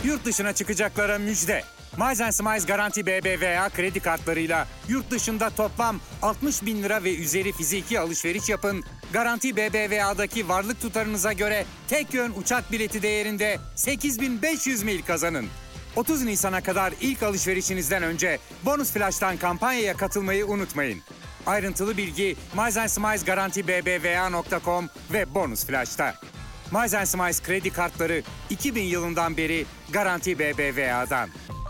Yurt dışına çıkacaklara müjde. Miles & Smiles Garanti BBVA kredi kartlarıyla yurt dışında toplam 60 bin lira ve üzeri fiziki alışveriş yapın. Garanti BBVA'daki varlık tutarınıza göre tek yön uçak bileti değerinde 8.500 mil kazanın. 30 Nisan'a kadar ilk alışverişinizden önce Bonus Flash'tan kampanyaya katılmayı unutmayın. Ayrıntılı bilgi Miles & Smiles Garanti BBVA.com ve Bonus Flash'ta. Miles & Smiles kredi kartları 2000 yılından beri Garanti BBVA'dan.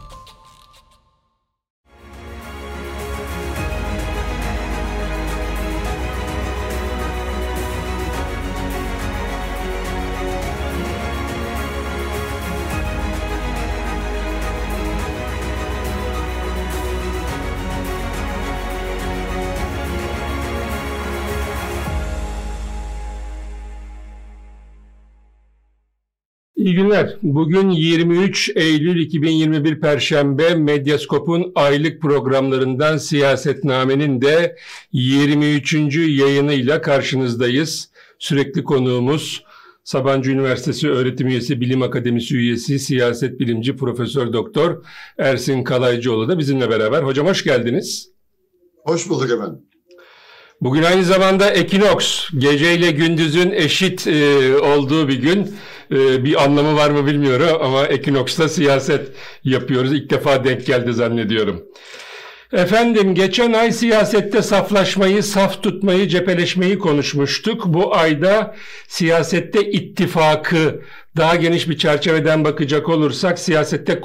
İyi günler. Bugün 23 Eylül 2021 Perşembe. Medyaskop'un aylık programlarından Siyasetname'nin de 23. yayınıyla karşınızdayız. Sürekli konuğumuz Sabancı Üniversitesi Öğretim Üyesi, Bilim Akademisi Üyesi, siyaset bilimci Profesör Doktor Ersin Kalaycıoğlu da bizimle beraber. Hocam hoş geldiniz. Hoş bulduk efendim. Bugün aynı zamanda ekinoks, geceyle gündüzün eşit olduğu bir gün. Bir anlamı var mı bilmiyorum ama ekinoks'ta siyaset yapıyoruz. İlk defa denk geldi zannediyorum. Efendim, geçen ay siyasette saflaşmayı, saf tutmayı, cepheleşmeyi konuşmuştuk. Bu ayda siyasette ittifakı, daha geniş bir çerçeveden bakacak olursak siyasette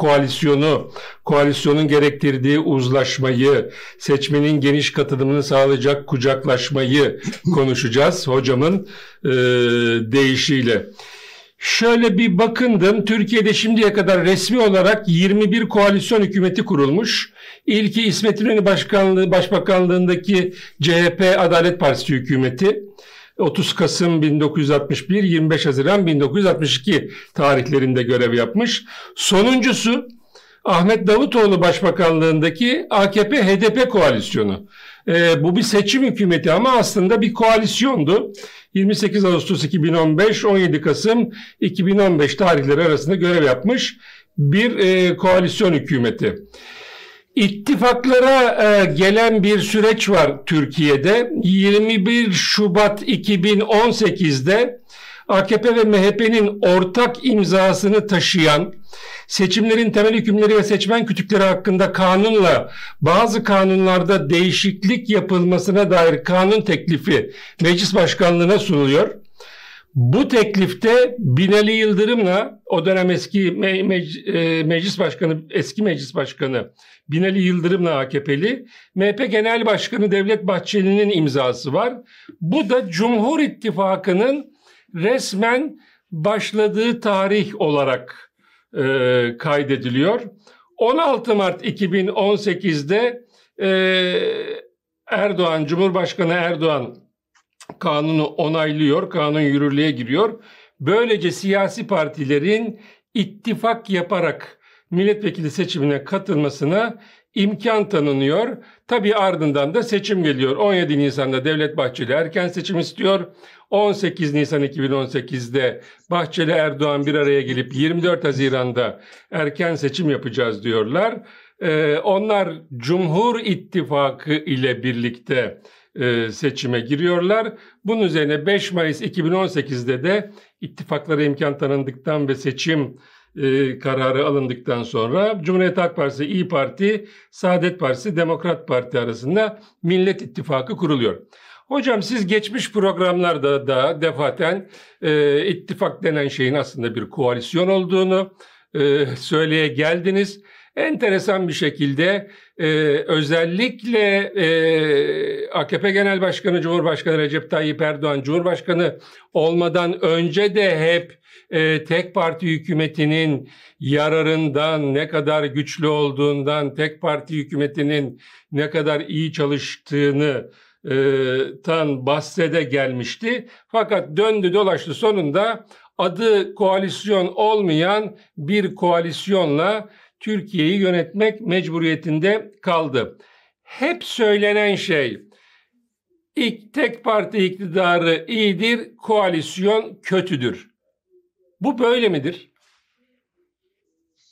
koalisyonun gerektirdiği uzlaşmayı, seçmenin geniş katılımını sağlayacak kucaklaşmayı konuşacağız hocamın deyişiyle. Şöyle bir bakındım, Türkiye'de şimdiye kadar resmi olarak 21 koalisyon hükümeti kurulmuş. İlki İsmet İnönü Başbakanlığındaki CHP Adalet Partisi hükümeti. 30 Kasım 1961, 25 Haziran 1962 tarihlerinde görev yapmış. Sonuncusu Ahmet Davutoğlu Başbakanlığındaki AKP-HDP koalisyonu. Bu bir seçim hükümeti ama aslında bir koalisyondu. 28 Ağustos 2015, 17 Kasım 2015 tarihleri arasında görev yapmış bir koalisyon hükümeti. İttifaklara gelen bir süreç var Türkiye'de. 21 Şubat 2018'de AKP ve MHP'nin ortak imzasını taşıyan seçimlerin temel hükümleri ve seçmen kütükleri hakkında kanunla bazı kanunlarda değişiklik yapılmasına dair kanun teklifi Meclis Başkanlığı'na sunuluyor. Bu teklifte Binali Yıldırım'la o dönem eski Meclis Başkanı Binali Yıldırım'la AKP'li, MHP Genel Başkanı Devlet Bahçeli'nin imzası var. Bu da Cumhur İttifakı'nın resmen başladığı tarih olarak kaydediliyor. 16 Mart 2018'de Cumhurbaşkanı Erdoğan kanunu onaylıyor, kanun yürürlüğe giriyor. Böylece siyasi partilerin ittifak yaparak milletvekili seçimine katılmasına imkan tanınıyor. Tabii ardından da seçim geliyor. 17 Nisan'da Devlet Bahçeli erken seçim istiyor. 18 Nisan 2018'de Bahçeli Erdoğan bir araya gelip 24 Haziran'da erken seçim yapacağız diyorlar. Onlar Cumhur İttifakı ile birlikte seçime giriyorlar. Bunun üzerine 5 Mayıs 2018'de de ittifaklara imkan tanındıktan ve seçim kararı alındıktan sonra Cumhuriyet Halk Partisi, İYİ Parti, Saadet Partisi, Demokrat Parti arasında Millet İttifakı kuruluyor. Hocam, siz geçmiş programlarda da defaten ittifak denen şeyin aslında bir koalisyon olduğunu söyleye geldiniz. Enteresan bir şekilde özellikle AKP Genel Başkanı Cumhurbaşkanı Recep Tayyip Erdoğan Cumhurbaşkanı olmadan önce de hep tek parti hükümetinin yararından, ne kadar güçlü olduğundan, tek parti hükümetinin ne kadar iyi çalıştığını bahsede gelmişti. Fakat döndü dolaştı, sonunda adı koalisyon olmayan bir koalisyonla Türkiye'yi yönetmek mecburiyetinde kaldı. Hep söylenen şey, tek parti iktidarı iyidir, koalisyon kötüdür. Bu böyle midir?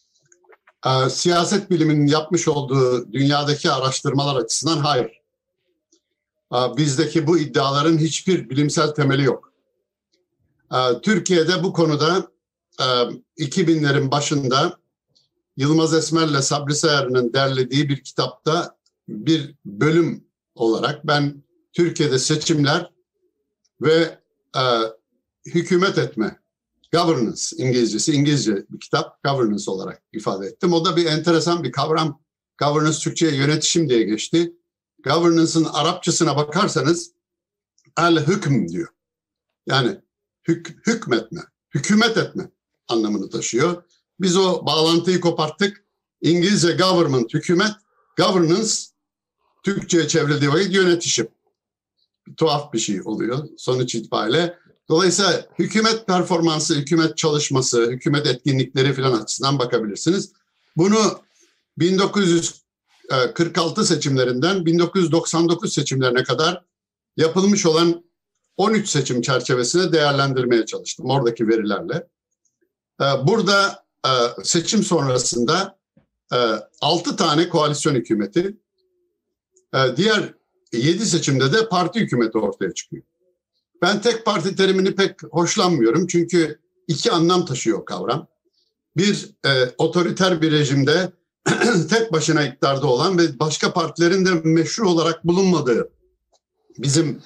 Siyaset biliminin yapmış olduğu dünyadaki araştırmalar açısından hayır. Bizdeki bu iddiaların hiçbir bilimsel temeli yok. Türkiye'de bu konuda 2000'lerin başında Yılmaz Esmer'le Sabri Sayarı'nın derlediği bir kitapta bir bölüm olarak ben Türkiye'de seçimler ve hükümet etme, governance İngilizce bir kitap, governance olarak ifade ettim. O da bir enteresan bir kavram. Governance Türkçe'ye yönetişim diye geçti. Governance'ın Arapçasına bakarsanız el-hükm diyor. Yani hükmetme, hükümet etme anlamını taşıyor. Biz o bağlantıyı koparttık. İngilizce government, hükümet, governance Türkçe'ye çevrildiği vakit yönetişim. Tuhaf bir şey oluyor sonuç itibariyle. Dolayısıyla hükümet performansı, hükümet çalışması, hükümet etkinlikleri falan açısından bakabilirsiniz. Bunu 1946 seçimlerinden 1999 seçimlerine kadar yapılmış olan 13 seçim çerçevesine değerlendirmeye çalıştım oradaki verilerle. Burada seçim sonrasında 6 tane koalisyon hükümeti, diğer 7 seçimde de parti hükümeti ortaya çıkıyor. Ben tek parti terimini pek hoşlanmıyorum çünkü iki anlam taşıyor kavram. Bir, otoriter bir rejimde tek başına iktidarda olan ve başka partilerin de meşru olarak bulunmadığı bizim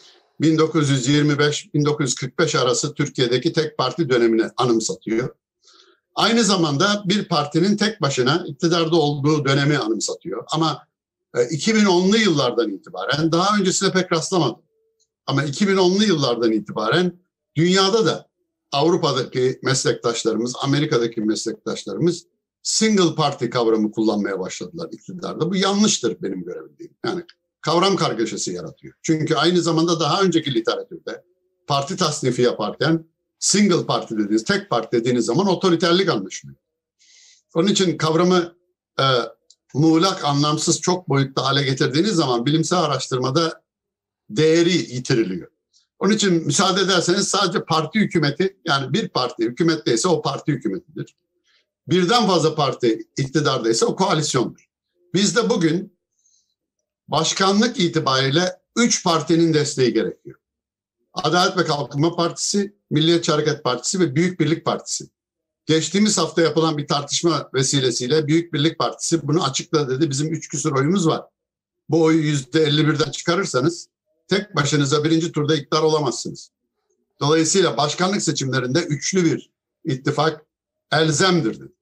1925-1945 arası Türkiye'deki tek parti dönemini anımsatıyor. Aynı zamanda bir partinin tek başına iktidarda olduğu dönemi anımsatıyor. Ama 2010'lu yıllardan itibaren, daha öncesine pek rastlamadım. Ama 2010'lu yıllardan itibaren dünyada da Avrupa'daki meslektaşlarımız, Amerika'daki meslektaşlarımız single party kavramı kullanmaya başladılar iktidarda. Bu yanlıştır benim görebildiğim. Yani kavram kargaşası yaratıyor. Çünkü aynı zamanda daha önceki literatürde parti tasnifi yaparken single party dediğiniz, tek parti dediğiniz zaman otoriterlik anlaşılıyor. Onun için kavramı muğlak, anlamsız, çok boyutlu hale getirdiğiniz zaman bilimsel araştırmada değeri yitiriliyor. Onun için müsaade ederseniz sadece parti hükümeti, yani bir parti hükümetteyse o parti hükümetidir. Birden fazla parti iktidardaysa o koalisyondur. Bizde bugün başkanlık itibariyle 3 partinin desteği gerekiyor. Adalet ve Kalkınma Partisi, Milliyetçi Hareket Partisi ve Büyük Birlik Partisi. Geçtiğimiz hafta yapılan bir tartışma vesilesiyle Büyük Birlik Partisi bunu açıkladı dedi. Bizim 3 küsur oyumuz var. Bu oyu %51'den çıkarırsanız tek başınıza birinci turda iktidar olamazsınız. Dolayısıyla başkanlık seçimlerinde üçlü bir ittifak elzemdir dedi.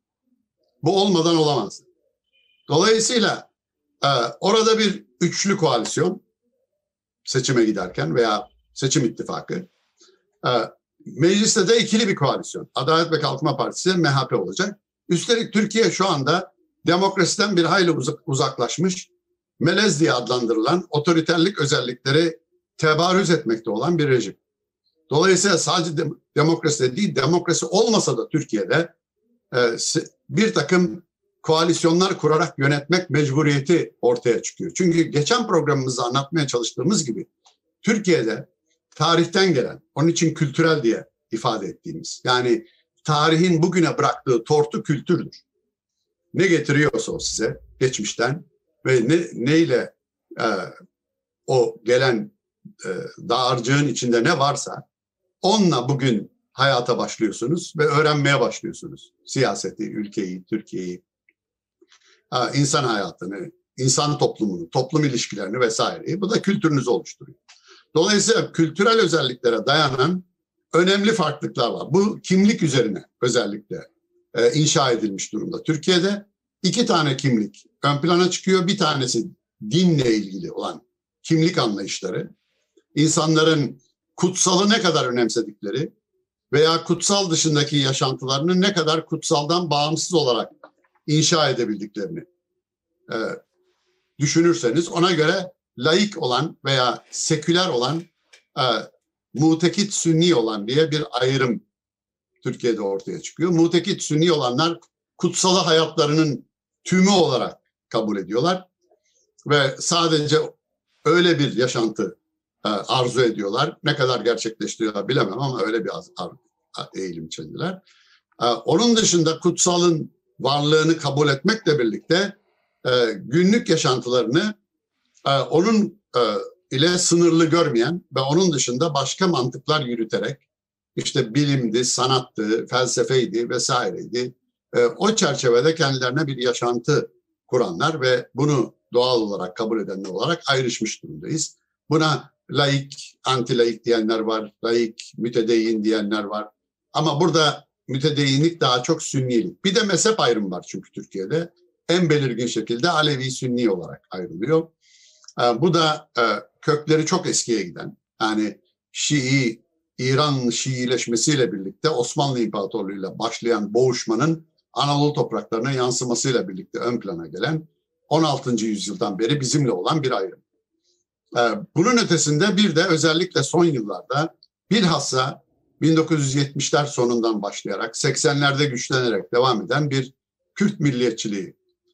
Bu olmadan olamaz. Dolayısıyla orada bir üçlü koalisyon seçime giderken veya seçim ittifakı, mecliste de ikili bir koalisyon. Adalet ve Kalkınma Partisi, MHP olacak. Üstelik Türkiye şu anda demokrasiden bir hayli uzaklaşmış, melez diye adlandırılan otoriterlik özellikleri tebarüz etmekte olan bir rejim. Dolayısıyla sadece demokrasi de değil, demokrasi olmasa da Türkiye'de bir takım koalisyonlar kurarak yönetmek mecburiyeti ortaya çıkıyor. Çünkü geçen programımızda anlatmaya çalıştığımız gibi Türkiye'de tarihten gelen, onun için kültürel diye ifade ettiğimiz, yani tarihin bugüne bıraktığı tortu kültürdür. Ne getiriyorsa o size geçmişten ve neyle o gelen dağarcığın içinde ne varsa onunla bugün hayata başlıyorsunuz ve öğrenmeye başlıyorsunuz. Siyaseti, ülkeyi, Türkiye'yi, insan hayatını, insan toplumunu, toplum ilişkilerini vesaireyi. Bu da kültürünüzü oluşturuyor. Dolayısıyla kültürel özelliklere dayanan önemli farklılıklar var. Bu kimlik üzerine özellikle inşa edilmiş durumda. Türkiye'de 2 tane kimlik ön plana çıkıyor. Bir tanesi dinle ilgili olan kimlik anlayışları. İnsanların kutsalı ne kadar önemsedikleri veya kutsal dışındaki yaşantılarını ne kadar kutsaldan bağımsız olarak inşa edebildiklerini düşünürseniz ona göre laik olan veya seküler olan, mutekit sünni olan diye bir ayrım Türkiye'de ortaya çıkıyor. Mutekit sünni olanlar kutsalı hayatlarının tümü olarak kabul ediyorlar ve sadece öyle bir yaşantı arzu ediyorlar. Ne kadar gerçekleştiriyorlar bilemem ama öyle bir eğilim içindeler. Onun dışında kutsalın varlığını kabul etmekle birlikte günlük yaşantılarını onun ile sınırlı görmeyen ve onun dışında başka mantıklar yürüterek, işte bilimdi, sanattı, felsefeydi vesaireydi, o çerçevede kendilerine bir yaşantı kuranlar ve bunu doğal olarak kabul edenler olarak ayrışmış durumdayız. Buna laik, anti-laik diyenler var, laik, mütedeyyin diyenler var. Ama burada mütedeyinlik daha çok sünnilik. Bir de mezhep ayrımı var çünkü Türkiye'de. En belirgin şekilde Alevi-Sünni olarak ayrılıyor. Bu da kökleri çok eskiye giden, yani İran Şiileşmesiyle birlikte Osmanlı İmparatorluğu'yla başlayan boğuşmanın Anadolu topraklarına yansımasıyla birlikte ön plana gelen 16. yüzyıldan beri bizimle olan bir ayrım. Bunun ötesinde bir de özellikle son yıllarda bilhassa 1970'ler sonundan başlayarak 80'lerde güçlenerek devam eden bir Kürt milliyetçiliği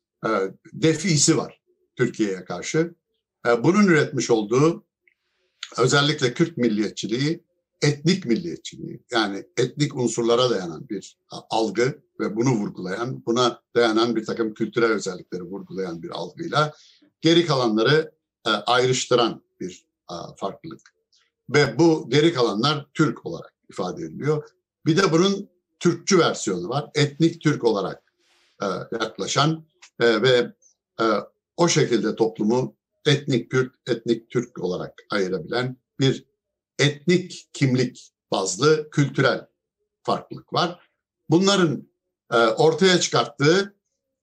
defisi var Türkiye'ye karşı. Bunun üretmiş olduğu özellikle Kürt milliyetçiliği, etnik milliyetçiliği, yani etnik unsurlara dayanan bir algı ve bunu vurgulayan, buna dayanan bir takım kültürel özellikleri vurgulayan bir algıyla geri kalanları ayrıştıran bir farklılık. Ve bu geri kalanlar Türk olarak ifade ediliyor. Bir de bunun Türkçü versiyonu var. Etnik Türk olarak yaklaşan ve o şekilde toplumu etnik Kürt, etnik Türk olarak ayırabilen bir etnik kimlik bazlı kültürel farklılık var. Bunların ortaya çıkarttığı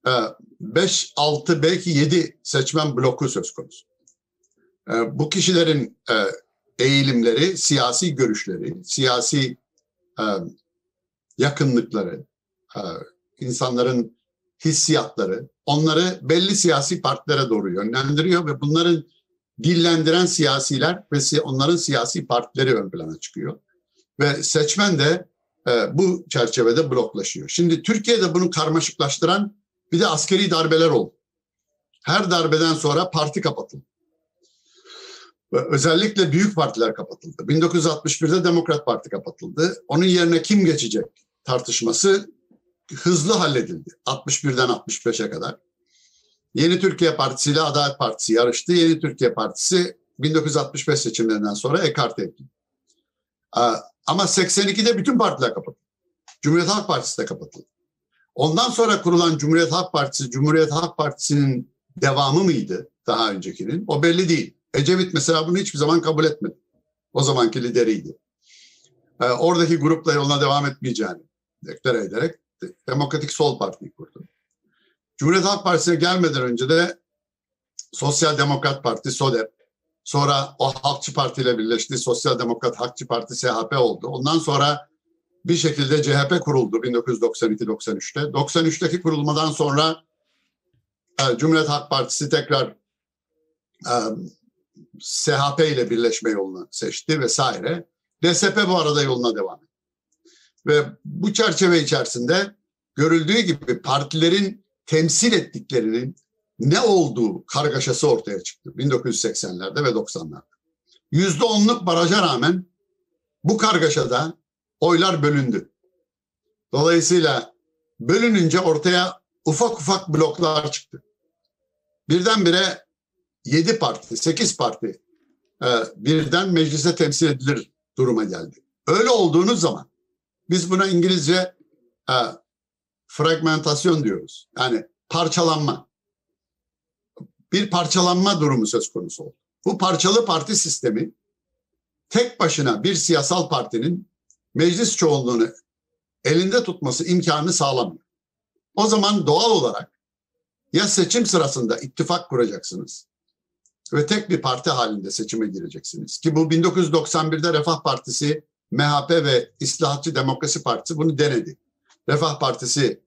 5, 6 belki 7 seçmen bloku söz konusu. Bu kişilerin eğilimleri, siyasi görüşleri, siyasi yakınlıkları, insanların hissiyatları onları belli siyasi partilere doğru yönlendiriyor ve bunların dillendiren siyasiler ve onların siyasi partileri ön plana çıkıyor. Ve seçmen de bu çerçevede bloklaşıyor. Şimdi Türkiye'de bunu karmaşıklaştıran bir de askeri darbeler oldu. Her darbeden sonra parti kapatıldı. Özellikle büyük partiler kapatıldı. 1961'de Demokrat Parti kapatıldı. Onun yerine kim geçecek tartışması hızlı halledildi. 61'den 65'e kadar. Yeni Türkiye Partisi ile Adalet Partisi yarıştı. Yeni Türkiye Partisi 1965 seçimlerinden sonra ekarte edildi. Ama 82'de bütün partiler kapatıldı. Cumhuriyet Halk Partisi de kapatıldı. Ondan sonra kurulan Cumhuriyet Halk Partisi'nin devamı mıydı daha öncekinin? O belli değil. Ecevit mesela bunu hiçbir zaman kabul etmedi. O zamanki lideriydi. Oradaki grupla yoluna devam etmeyeceğini deklare ederek Demokratik Sol Parti'yi kurdu. Cumhuriyet Halk Partisi'ne gelmeden önce de Sosyal Demokrat Parti, SODEP, sonra o Halkçı Parti ile birleşti. Sosyal Demokrat Halkçı Parti, SHP oldu. Ondan sonra bir şekilde CHP kuruldu 1992-93'te. 93'teki kurulmadan sonra Cumhuriyet Halk Partisi tekrar SHP ile birleşme yolunu seçti vesaire. DSP bu arada yoluna devam etti. Ve bu çerçeve içerisinde görüldüğü gibi partilerin temsil ettiklerinin ne olduğu kargaşası ortaya çıktı 1980'lerde ve 90'larda. %10'luk baraja rağmen bu kargaşada oylar bölündü. Dolayısıyla bölününce ortaya ufak ufak bloklar çıktı. Birdenbire 7 parti, 8 parti birden meclise temsil edilir duruma geldi. Öyle olduğunuz zaman biz buna İngilizce fragmentasyon diyoruz. Yani parçalanma. Bir parçalanma durumu söz konusu oldu. Bu parçalı parti sistemi tek başına bir siyasal partinin meclis çoğunluğunu elinde tutması imkanını sağlamıyor. O zaman doğal olarak ya seçim sırasında ittifak kuracaksınız ve tek bir parti halinde seçime gireceksiniz. Ki bu 1991'de Refah Partisi, MHP ve İslahatçı Demokrasi Partisi bunu denedi. Refah Partisi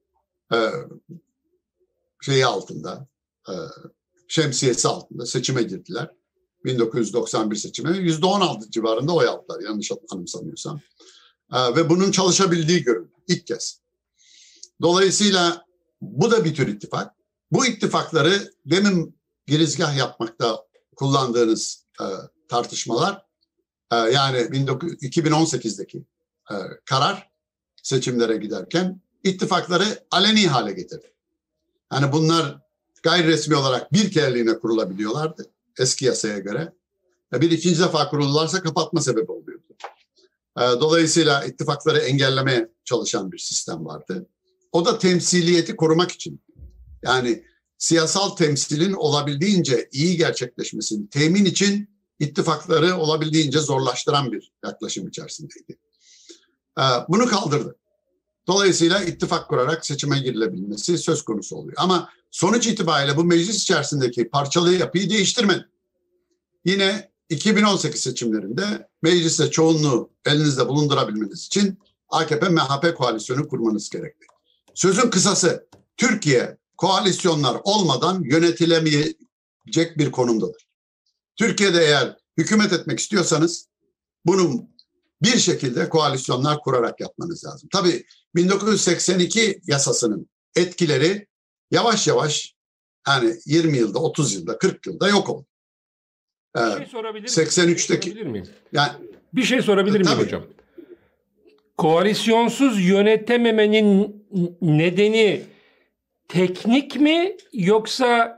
şemsiyesi altında seçime girdiler. 1991 seçimi %16 civarında oy aldılar yanlış anımsamıyorsam. Ve bunun çalışabildiği görüldü ilk kez. Dolayısıyla bu da bir tür ittifak. Bu ittifakları demin girizgah yapmakta kullandığınız tartışmalar yani 2018'deki karar seçimlere giderken ittifakları aleni hale getirdi. Yani bunlar gayri resmi olarak bir kereliğine kurulabiliyorlardı eski yasaya göre. Bir ikinci defa kurulurlarsa kapatma sebebi oluyordu. Dolayısıyla ittifakları engellemeye çalışan bir sistem vardı. O da temsiliyeti korumak için. Yani siyasal temsilin olabildiğince iyi gerçekleşmesini temin için ittifakları olabildiğince zorlaştıran bir yaklaşım içerisindeydi. Bunu kaldırdı. Dolayısıyla ittifak kurarak seçime girilebilmesi söz konusu oluyor. Ama sonuç itibariyle bu meclis içerisindeki parçalı yapıyı değiştirmedi. Yine 2018 seçimlerinde mecliste çoğunluğu elinizde bulundurabilmeniz için AKP-MHP koalisyonu kurmanız gerekli. Sözün kısası, Türkiye koalisyonlar olmadan yönetilemeyecek bir konumdadır. Türkiye'de eğer hükümet etmek istiyorsanız bunun bir şekilde koalisyonlar kurarak yapmanız lazım. Tabii 1982 yasasının etkileri yavaş yavaş yani 20 yılda, 30 yılda, 40 yılda yok oldu. Bir şey sorabilir miyim? 83'teki yani bir şey sorabilir miyim tabii hocam? Koalisyonsuz yönetememenin nedeni teknik mi yoksa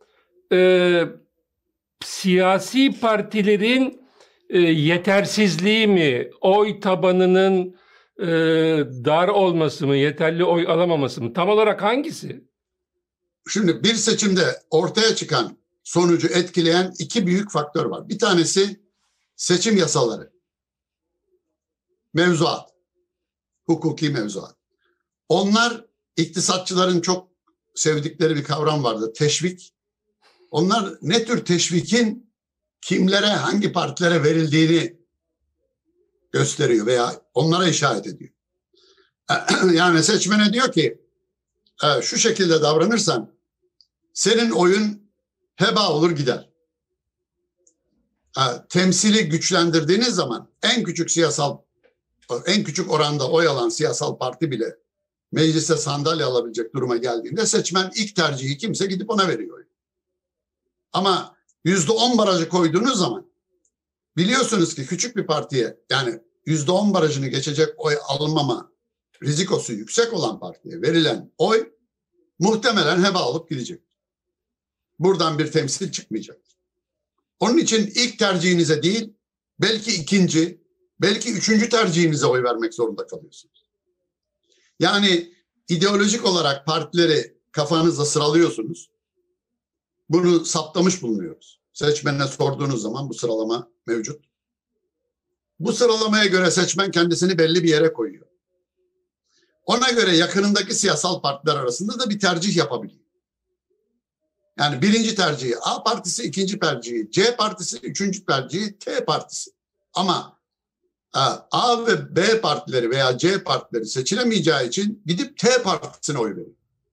siyasi partilerin yetersizliği mi, oy tabanının dar olması mı, yeterli oy alamaması mı? Tam olarak hangisi? Şimdi bir seçimde ortaya çıkan sonucu etkileyen iki büyük faktör var. Bir tanesi seçim yasaları, mevzuat, hukuki mevzuat. Onlar iktisatçıların çok sevdikleri bir kavram vardı, teşvik. Onlar ne tür teşvikin kimlere, hangi partilere verildiğini gösteriyor veya onlara işaret ediyor. Yani seçmene diyor ki şu şekilde davranırsan senin oyun heba olur gider. Temsili güçlendirdiğiniz zaman en küçük oranda oy alan siyasal parti bile mecliste sandalye alabilecek duruma geldiğinde seçmen ilk tercihi kimse gidip ona veriyor. Ama %10 barajı koyduğunuz zaman biliyorsunuz ki küçük bir partiye yani %10 barajını geçecek oy alınmama rizikosu yüksek olan partiye verilen oy muhtemelen heba olup gidecek. Buradan bir temsil çıkmayacak. Onun için ilk tercihinize değil, belki ikinci, belki üçüncü tercihinize oy vermek zorunda kalıyorsunuz. Yani ideolojik olarak partileri kafanızda sıralıyorsunuz. Bunu saptamış bulunuyoruz. Seçmenine sorduğunuz zaman bu sıralama mevcut. Bu sıralamaya göre seçmen kendisini belli bir yere koyuyor. Ona göre yakınındaki siyasal partiler arasında da bir tercih yapabiliyor. Yani birinci tercihi A partisi, ikinci tercihi C partisi, üçüncü tercihi T partisi. Ama A ve B partileri veya C partileri seçilemeyeceği için gidip T partisine oy veriyor.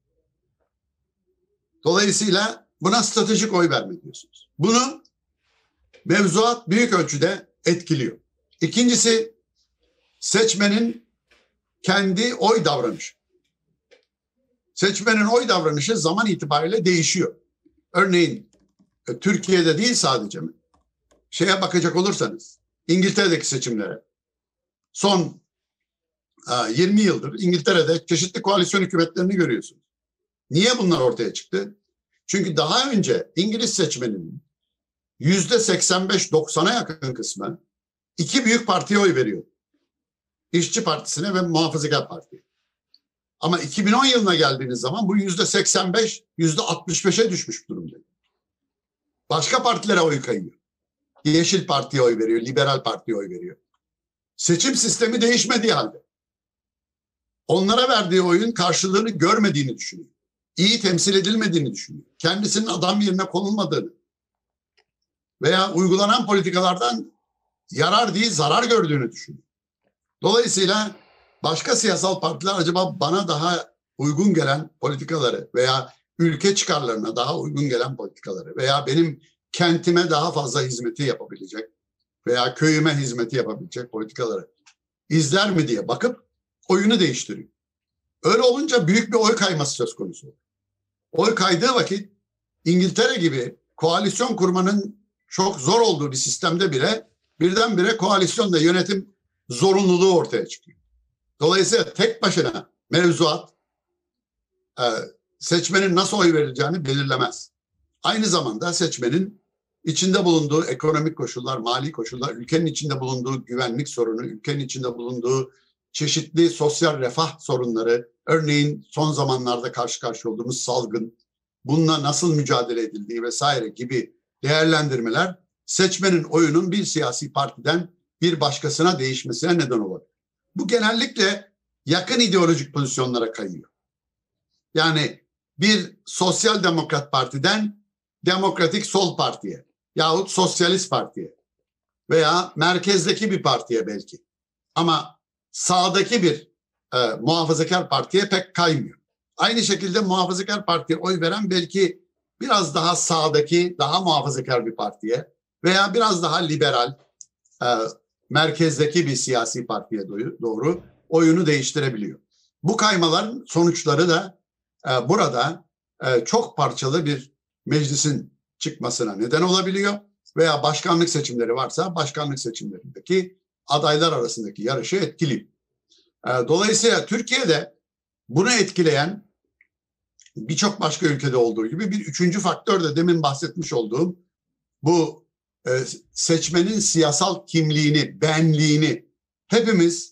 Dolayısıyla buna stratejik oy verme diyorsunuz. Bunu mevzuat büyük ölçüde etkiliyor. İkincisi seçmenin kendi oy davranışı. Seçmenin oy davranışı zaman itibariyle değişiyor. Örneğin Türkiye'de değil sadece mi? Şeye bakacak olursanız İngiltere'deki seçimlere son 20 yıldır İngiltere'de çeşitli koalisyon hükümetlerini görüyorsunuz. Niye bunlar ortaya çıktı? Çünkü daha önce İngiliz seçmeninin %85-90'a yakın kısmı iki büyük partiye oy veriyor. İşçi Partisi'ne ve Muhafazakar Parti'ye. Ama 2010 yılına geldiğiniz zaman bu %85, %65'e düşmüş durumda. Başka partilere oy kayıyor. Yeşil Parti'ye oy veriyor, Liberal Parti'ye oy veriyor. Seçim sistemi değişmediği halde. Onlara verdiği oyun karşılığını görmediğini düşünüyor. İyi temsil edilmediğini düşünüyor. Kendisinin adam yerine konulmadığını veya uygulanan politikalardan yarar değil zarar gördüğünü düşünüyor. Dolayısıyla başka siyasal partiler acaba bana daha uygun gelen politikaları veya ülke çıkarlarına daha uygun gelen politikaları veya benim kentime daha fazla hizmeti yapabilecek veya köyüme hizmeti yapabilecek politikaları izler mi diye bakıp oyunu değiştiriyor. Öyle olunca büyük bir oy kayması söz konusu. Oy kaydığı vakit İngiltere gibi koalisyon kurmanın çok zor olduğu bir sistemde bile birdenbire koalisyonla yönetim zorunluluğu ortaya çıkıyor. Dolayısıyla tek başına mevzuat seçmenin nasıl oy verileceğini belirlemez. Aynı zamanda seçmenin içinde bulunduğu ekonomik koşullar, mali koşullar, ülkenin içinde bulunduğu güvenlik sorunu, ülkenin içinde bulunduğu çeşitli sosyal refah sorunları, örneğin son zamanlarda karşı karşıya olduğumuz salgın, bununla nasıl mücadele edildiği vesaire gibi değerlendirmeler seçmenin oyunun bir siyasi partiden bir başkasına değişmesine neden olabilir. Bu genellikle yakın ideolojik pozisyonlara kayıyor. Yani bir sosyal demokrat partiden demokratik sol partiye yahut sosyalist partiye veya merkezdeki bir partiye belki. Ama sağdaki bir muhafazakar partiye pek kaymıyor. Aynı şekilde muhafazakar partiye oy veren belki biraz daha sağdaki, daha muhafazakar bir partiye veya biraz daha liberal, merkezdeki bir siyasi partiye doğru oyunu değiştirebiliyor. Bu kaymaların sonuçları da burada çok parçalı bir meclisin çıkmasına neden olabiliyor veya başkanlık seçimleri varsa başkanlık seçimlerindeki adaylar arasındaki yarışı etkiliyor. Dolayısıyla Türkiye'de bunu etkileyen birçok başka ülkede olduğu gibi bir üçüncü faktör de demin bahsetmiş olduğum bu seçmenin siyasal kimliğini, benliğini hepimiz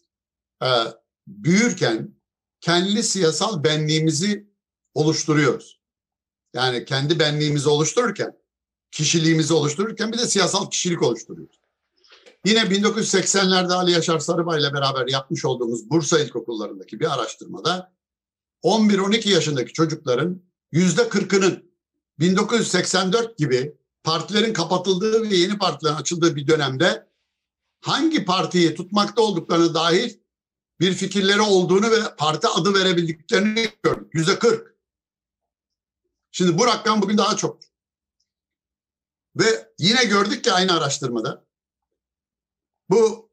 büyürken kendi siyasal benliğimizi oluşturuyoruz. Yani kendi benliğimizi oluştururken, kişiliğimizi oluştururken bir de siyasal kişilik oluşturuyoruz. Yine 1980'lerde Ali Yaşar Sarıbay ile beraber yapmış olduğumuz Bursa ilkokullarındaki bir araştırmada 11-12 yaşındaki çocukların %40'ının 1984 gibi partilerin kapatıldığı ve yeni partilerin açıldığı bir dönemde hangi partiyi tutmakta olduklarına dair bir fikirleri olduğunu ve parti adı verebildiklerini gördük. %40. Şimdi bu rakam bugün daha çok. Ve yine gördük ki aynı araştırmada bu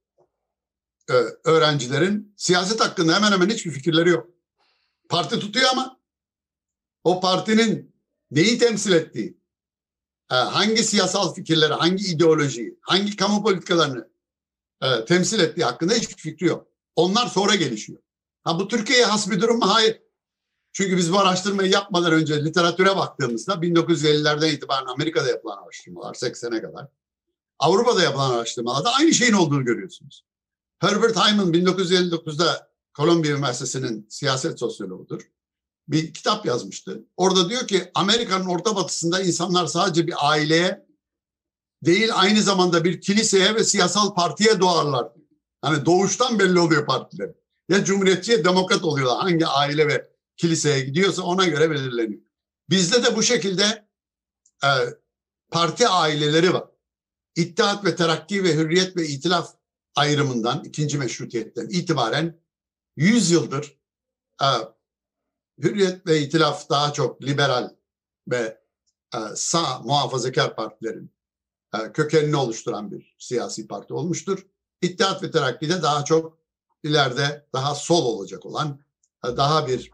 öğrencilerin siyaset hakkında hemen hemen hiçbir fikirleri yok. Parti tutuyor ama o partinin neyi temsil ettiği, hangi siyasal fikirleri, hangi ideolojiyi, hangi kamu politikalarını temsil ettiği hakkında hiçbir fikri yok. Onlar sonra gelişiyor. Bu Türkiye'ye has bir durum mu? Hayır. Çünkü biz bu araştırmayı yapmadan önce literatüre baktığımızda 1950'lerden itibaren Amerika'da yapılan araştırmalar 80'e kadar, Avrupa'da yapılan araştırmalarda aynı şeyin olduğunu görüyorsunuz. Herbert Hyman 1959'da Columbia Üniversitesi'nin siyaset sosyoloğudur. Bir kitap yazmıştı. Orada diyor ki Amerika'nın orta batısında insanlar sadece bir aileye değil aynı zamanda bir kiliseye ve siyasal partiye doğarlar. Hani doğuştan belli oluyor partiler. Ya cumhuriyetçi ya demokrat oluyorlar. Hangi aile ve kiliseye gidiyorsa ona göre belirleniyor. Bizde de bu şekilde parti aileleri var. İttihat ve Terakki ve Hürriyet ve İtilaf ayrımından, ikinci meşrutiyetten itibaren 100 yıldır Hürriyet ve İtilaf daha çok liberal ve sağ muhafazakar partilerin kökenini oluşturan bir siyasi parti olmuştur. İttihat ve Terakki de daha çok ileride daha sol olacak olan, daha bir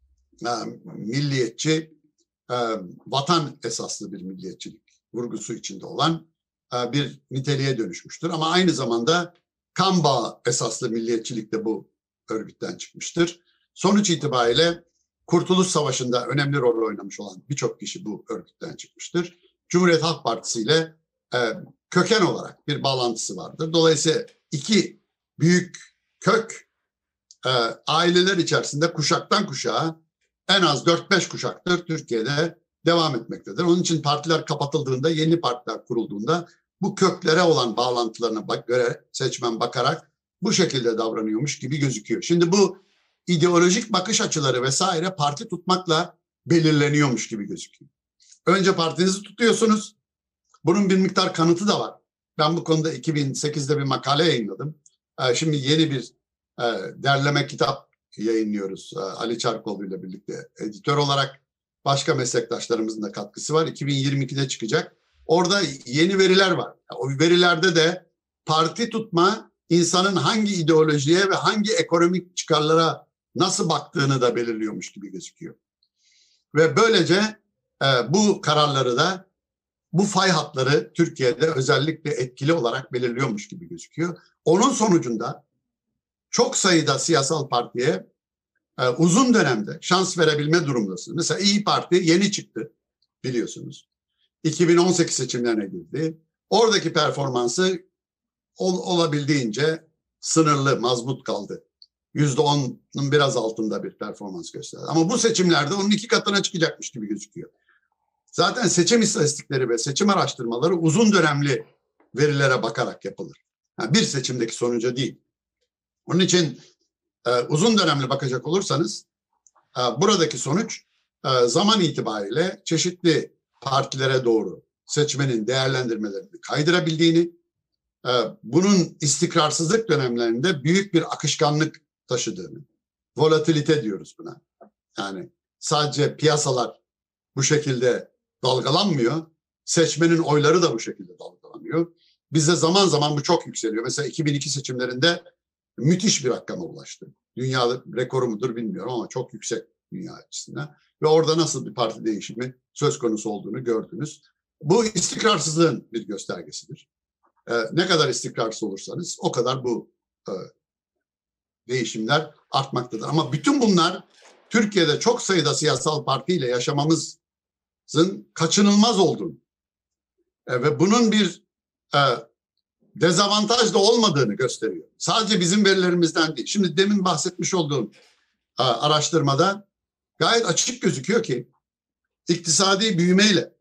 milliyetçi, vatan esaslı bir milliyetçilik vurgusu içinde olan bir niteliğe dönüşmüştür. Ama aynı zamanda kan bağı esaslı milliyetçilik de bu örgütten çıkmıştır. Sonuç itibariyle Kurtuluş Savaşı'nda önemli rol oynamış olan birçok kişi bu örgütten çıkmıştır. Cumhuriyet Halk Partisi ile köken olarak bir bağlantısı vardır. Dolayısıyla iki büyük kök aileler içerisinde kuşaktan kuşağa en az 4-5 kuşaktır Türkiye'de devam etmektedir. Onun için partiler kapatıldığında, yeni partiler kurulduğunda bu köklere olan bağlantılarına göre seçmen bakarak bu şekilde davranıyormuş gibi gözüküyor. Şimdi bu ideolojik bakış açıları vesaire parti tutmakla belirleniyormuş gibi gözüküyor. Önce partinizi tutuyorsunuz. Bunun bir miktar kanıtı da var. Ben bu konuda 2008'de bir makale yayınladım. Şimdi yeni bir derleme kitap yayınlıyoruz Ali Çarkoğlu ile birlikte editör olarak. Başka meslektaşlarımızın da katkısı var. 2022'de çıkacak. Orada yeni veriler var. O verilerde de parti tutma insanın hangi ideolojiye ve hangi ekonomik çıkarlara nasıl baktığını da belirliyormuş gibi gözüküyor. Ve böylece bu kararları da bu fay hatları Türkiye'de özellikle etkili olarak belirliyormuş gibi gözüküyor. Onun sonucunda çok sayıda siyasal partiye uzun dönemde şans verebilme durumundasınız. Mesela İYİ Parti yeni çıktı biliyorsunuz. 2018 seçimlerine girdi. Oradaki performansı olabildiğince sınırlı, mazbut kaldı. %10'un biraz altında bir performans gösterdi. Ama bu seçimlerde onun 2 katına çıkacakmış gibi gözüküyor. Zaten seçim istatistikleri ve seçim araştırmaları uzun dönemli verilere bakarak yapılır. Yani bir seçimdeki sonuca değil. Onun için uzun dönemli bakacak olursanız buradaki sonuç zaman itibariyle çeşitli partilere doğru seçmenin değerlendirmelerini kaydırabildiğini, bunun istikrarsızlık dönemlerinde büyük bir akışkanlık taşıdığını, volatilite diyoruz buna. Yani sadece piyasalar bu şekilde dalgalanmıyor, seçmenin oyları da bu şekilde dalgalanıyor. Bizde zaman zaman bu çok yükseliyor. Mesela 2002 seçimlerinde müthiş bir rakama ulaştı. Dünya rekoru mudur bilmiyorum ama çok yüksek dünya açısından. Ve orada nasıl bir parti değişimi söz konusu olduğunu gördünüz. Bu istikrarsızlığın bir göstergesidir. Ne kadar istikrarsız olursanız o kadar bu değişimler artmaktadır. Ama bütün bunlar Türkiye'de çok sayıda siyasal partiyle yaşamamızın kaçınılmaz olduğunu ve bunun bir dezavantaj da olmadığını gösteriyor. Sadece bizim verilerimizden değil. Şimdi demin bahsetmiş olduğum araştırmada gayet açık gözüküyor ki iktisadi büyümeyle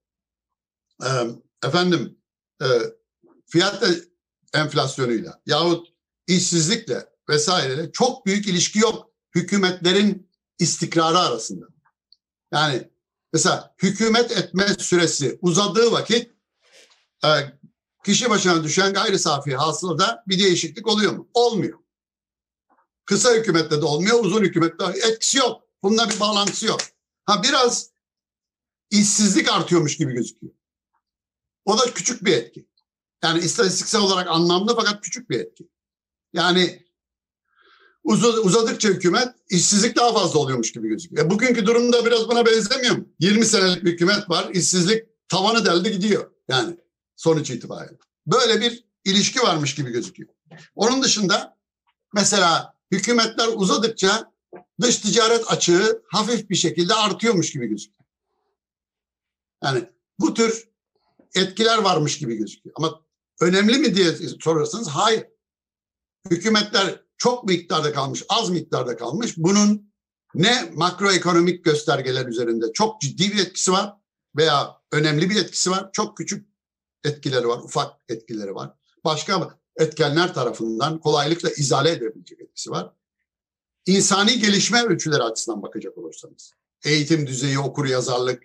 fiyat enflasyonuyla yahut işsizlikle vesaireyle çok büyük ilişki yok hükümetlerin istikrarı arasında. Yani mesela hükümet etme süresi uzadığı vakit kişi başına düşen gayri safi hasılada bir değişiklik oluyor mu? Olmuyor. Kısa hükümette de olmuyor, uzun hükümette de etkisi yok. Bununla bir bağlantısı yok. Biraz işsizlik artıyormuş gibi gözüküyor. O da küçük bir etki. Yani istatistiksel olarak anlamlı fakat küçük bir etki. Yani uzadıkça hükümet işsizlik daha fazla oluyormuş gibi gözüküyor. Bugünkü durumda biraz buna benzemiyor mu? 20 senelik bir hükümet var, işsizlik tavanı deldi gidiyor. Yani sonuç itibariyle. Böyle bir ilişki varmış gibi gözüküyor. Onun dışında mesela hükümetler uzadıkça dış ticaret açığı hafif bir şekilde artıyormuş gibi gözüküyor. Yani bu tür etkiler varmış gibi gözüküyor. Ama önemli mi diye sorarsanız hayır. Hükümetler çok miktarda kalmış, az miktarda kalmış. Bunun ne makroekonomik göstergeler üzerinde çok ciddi bir etkisi var veya önemli bir etkisi var. Çok küçük etkileri var, ufak etkileri var. Başka etkenler tarafından kolaylıkla izale edebilecek etkisi var. İnsani gelişme ölçüleri açısından bakacak olursanız, eğitim düzeyi, okuryazarlık,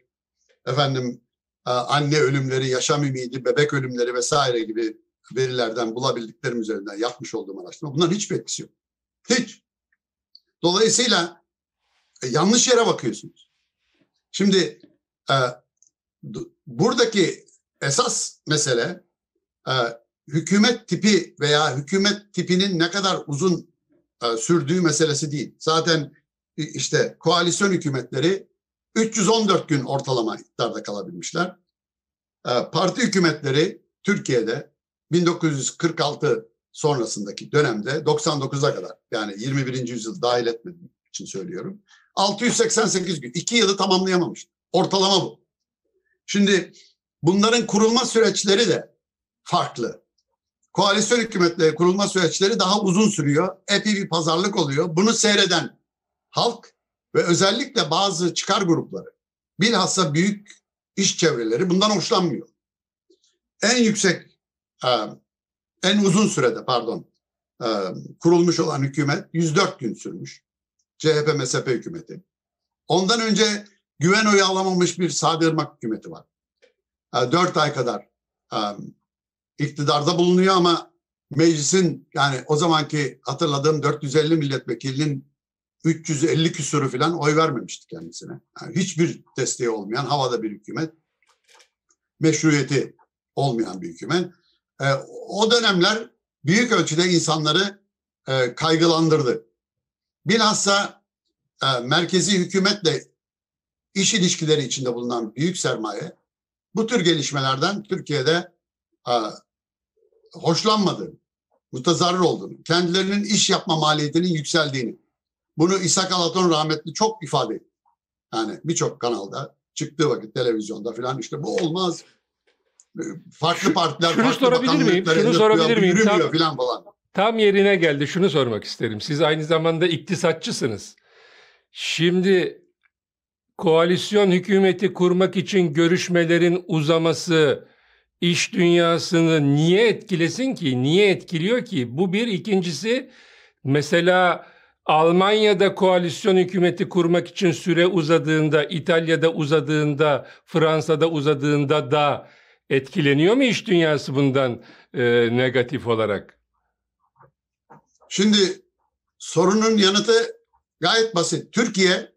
anne ölümleri, yaşam ümidi, bebek ölümleri vesaire gibi verilerden bulabildiklerim üzerinden yapmış olduğum araştırma. Bunların hiçbir etkisi yok. Hiç. Dolayısıyla yanlış yere bakıyorsunuz. Şimdi buradaki esas mesele hükümet tipi veya hükümet tipinin ne kadar uzun sürdüğü meselesi değil. Zaten işte koalisyon hükümetleri 314 gün ortalama iktidarda kalabilmişler. Parti hükümetleri Türkiye'de 1946 sonrasındaki dönemde 99'a kadar, yani 21. yüzyıl dahil etmediğim için söylüyorum, 688 gün, 2 yılı tamamlayamamış. Ortalama bu. Şimdi bunların kurulma süreçleri de farklı. Koalisyon hükümetleri kurulma süreçleri daha uzun sürüyor. Epey bir pazarlık oluyor. Bunu seyreden halk ve özellikle bazı çıkar grupları, bilhassa büyük iş çevreleri bundan hoşlanmıyor. En uzun sürede kurulmuş olan hükümet 104 gün sürmüş. CHP-MSP hükümeti. Ondan önce güven oyu alamamış bir Sadi Irmak hükümeti var. 4 ay kadar iktidarda bulunuyor ama meclisin, yani o zamanki hatırladığım 450 milletvekilinin 350 küsuru falan oy vermemişti kendisine. Yani hiçbir desteği olmayan havada bir hükümet. Meşruiyeti olmayan bir hükümet. O dönemler büyük ölçüde insanları kaygılandırdı. Bilhassa merkezi hükümetle iş ilişkileri içinde bulunan büyük sermaye bu tür gelişmelerden Türkiye'de hoşlanmadığını, mutazarrır olduğunu, kendilerinin iş yapma maliyetinin yükseldiğini Bunu İshak Alaton rahmetli çok ifade etti. Yani birçok kanalda çıktığı vakit televizyonda falan işte bu olmaz. Farklı partiler şunu farklı sorabilir miyim? bakanlıkları Şunu sorabilir miyim? yürümüyor falan falan. Tam yerine geldi. Şunu sormak isterim. Siz aynı zamanda iktisatçısınız. Şimdi koalisyon hükümeti kurmak için görüşmelerin uzaması iş dünyasını niye etkilesin ki? Niye etkiliyor ki? Bu bir. İkincisi, mesela Almanya'da koalisyon hükümeti kurmak için süre uzadığında, İtalya'da uzadığında, Fransa'da uzadığında da etkileniyor mu iş dünyası bundan negatif olarak? Şimdi sorunun yanıtı gayet basit. Türkiye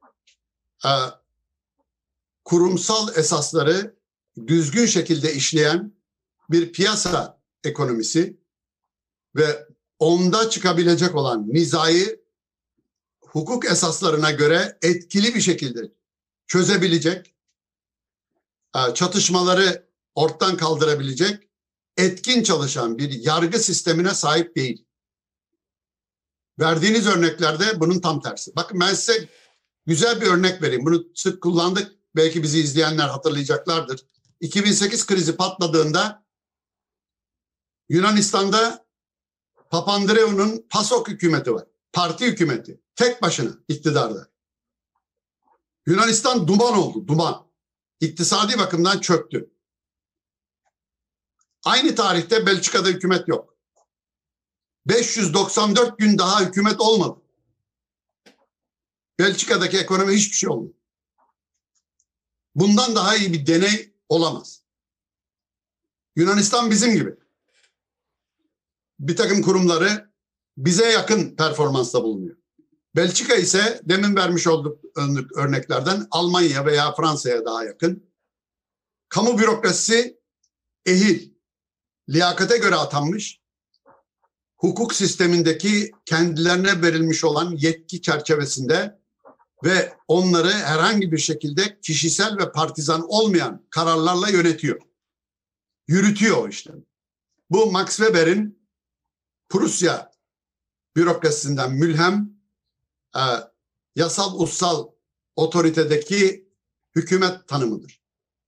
kurumsal esasları düzgün şekilde işleyen bir piyasa ekonomisi ve onda çıkabilecek olan nizayı hukuk esaslarına göre etkili bir şekilde çözebilecek, çatışmaları ortadan kaldırabilecek, etkin çalışan bir yargı sistemine sahip değil. Verdiğiniz örneklerde bunun tam tersi. Bakın ben size güzel bir örnek vereyim. Bunu sık kullandık. Belki bizi izleyenler hatırlayacaklardır. 2008 krizi patladığında Yunanistan'da Papandreou'nun PASOK hükümeti var. Parti hükümeti. Tek başına iktidarda. Yunanistan duman oldu. Duman. İktisadi bakımdan çöktü. Aynı tarihte Belçika'da hükümet yok. 594 gün daha hükümet olmadı. Belçika'daki ekonomi hiçbir şey olmadı. Bundan daha iyi bir deney olamaz. Yunanistan bizim gibi. Bir takım kurumları bize yakın performansta bulunuyor. Belçika ise demin vermiş olduk örneklerden Almanya veya Fransa'ya daha yakın. Kamu bürokrasisi ehil, liyakate göre atanmış, hukuk sistemindeki kendilerine verilmiş olan yetki çerçevesinde ve onları herhangi bir şekilde kişisel ve partizan olmayan kararlarla yönetiyor. Yürütüyor o işlemi. Bu Max Weber'in Prusya bürokrasisinden mülhem yasal ussal otoritedeki hükümet tanımıdır.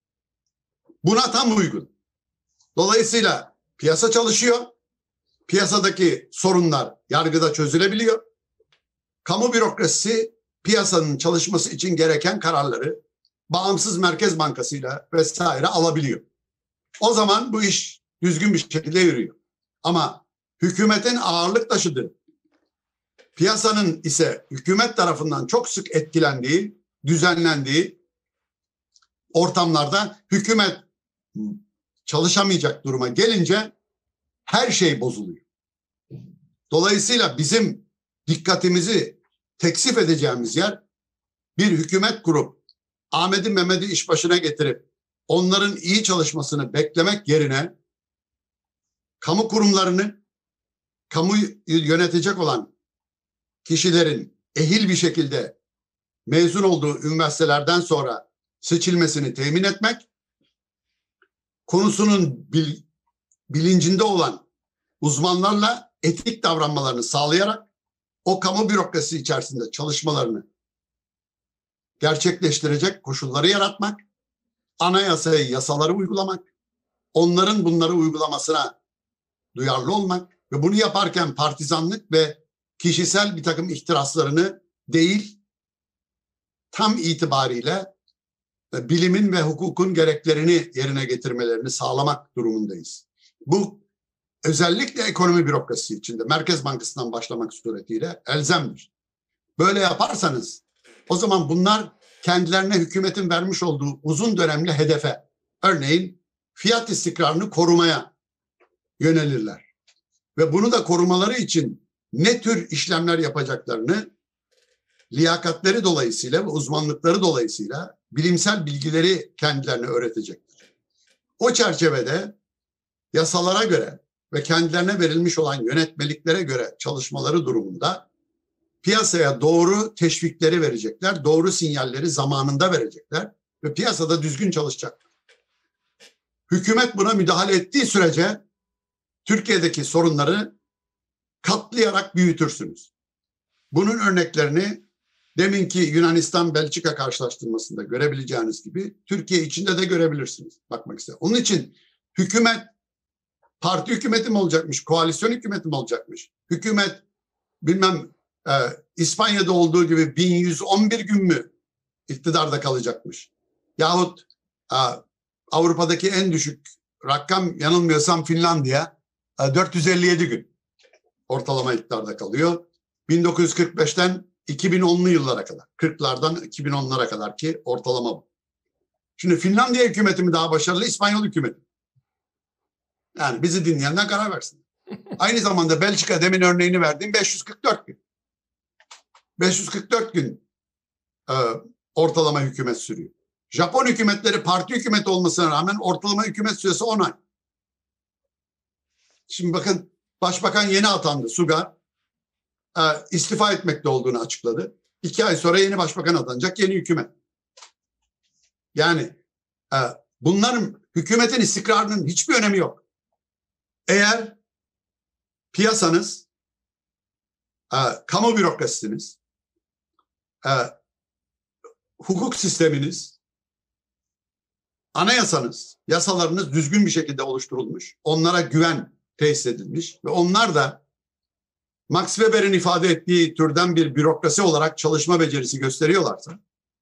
Buna tam uygun. Dolayısıyla piyasa çalışıyor. Piyasadaki sorunlar yargıda çözülebiliyor. Kamu bürokrasisi piyasanın çalışması için gereken kararları bağımsız Merkez Bankası'yla vesaire alabiliyor. O zaman bu iş düzgün bir şekilde yürüyor. Ama hükümetin ağırlık taşıdığı, piyasanın ise hükümet tarafından çok sık etkilendiği, düzenlendiği ortamlarda hükümet çalışamayacak duruma gelince her şey bozuluyor. Dolayısıyla bizim dikkatimizi teksif edeceğimiz yer bir hükümet kurup Ahmet'i Mehmet'i iş başına getirip onların iyi çalışmasını beklemek yerine kamu kurumlarını, kamuyu yönetecek olan kişilerin ehil bir şekilde mezun olduğu üniversitelerden sonra seçilmesini temin etmek, konusunun bilincinde olan uzmanlarla etik davranmalarını sağlayarak o kamu bürokrasisi içerisinde çalışmalarını gerçekleştirecek koşulları yaratmak, anayasayı, yasaları uygulamak, onların bunları uygulamasına duyarlı olmak ve bunu yaparken partizanlık ve kişisel bir takım ihtiraslarını değil, tam itibariyle bilimin ve hukukun gereklerini yerine getirmelerini sağlamak durumundayız. Bu özellikle ekonomi bürokrasisi içinde Merkez Bankası'ndan başlamak suretiyle elzemdir. Böyle yaparsanız o zaman bunlar kendilerine hükümetin vermiş olduğu uzun dönemli hedefe, örneğin fiyat istikrarını korumaya yönelirler. Ve bunu da korumaları için ne tür işlemler yapacaklarını liyakatleri dolayısıyla ve uzmanlıkları dolayısıyla bilimsel bilgileri kendilerine öğretecektir. O çerçevede yasalara göre ve kendilerine verilmiş olan yönetmeliklere göre çalışmaları durumunda piyasaya doğru teşvikleri verecekler, doğru sinyalleri zamanında verecekler ve piyasada düzgün çalışacak. Hükümet buna müdahale ettiği sürece Türkiye'deki sorunları katlayarak büyütürsünüz. Bunun örneklerini deminki Yunanistan-Belçika karşılaştırmasında görebileceğiniz gibi Türkiye içinde de görebilirsiniz. Bakmak istedim. Onun için hükümet parti hükümeti mi olacakmış, koalisyon hükümeti mi olacakmış? Hükümet bilmem İspanya'da olduğu gibi 1111 gün mü iktidarda kalacakmış? Yahut Avrupa'daki en düşük rakam yanılmıyorsam Finlandiya 457 gün ortalama iktidarda kalıyor. 1945'ten 2010'lu yıllara kadar, 40'lardan 2010'lara kadar ki ortalama bu. Şimdi Finlandiya hükümeti mi daha başarılı, İspanyol hükümeti mi? Yani bizi dinleyenler karar versin. Aynı zamanda Belçika, demin örneğini verdiğim 544 gün. 544 gün ortalama hükümet sürüyor. Japon hükümetleri parti hükümeti olmasına rağmen ortalama hükümet süresi 10 ay. Şimdi bakın, başbakan yeni atandı, Suga. İstifa etmekte olduğunu açıkladı. 2 ay sonra yeni başbakan atanacak, yeni hükümet. Yani bunların, hükümetin istikrarının hiçbir önemi yok. Eğer piyasanız, kamu bürokrasisiniz, hukuk sisteminiz, anayasanız, yasalarınız düzgün bir şekilde oluşturulmuş, onlara güven tesis edilmiş ve onlar da Max Weber'in ifade ettiği türden bir bürokrasi olarak çalışma becerisi gösteriyorlarsa,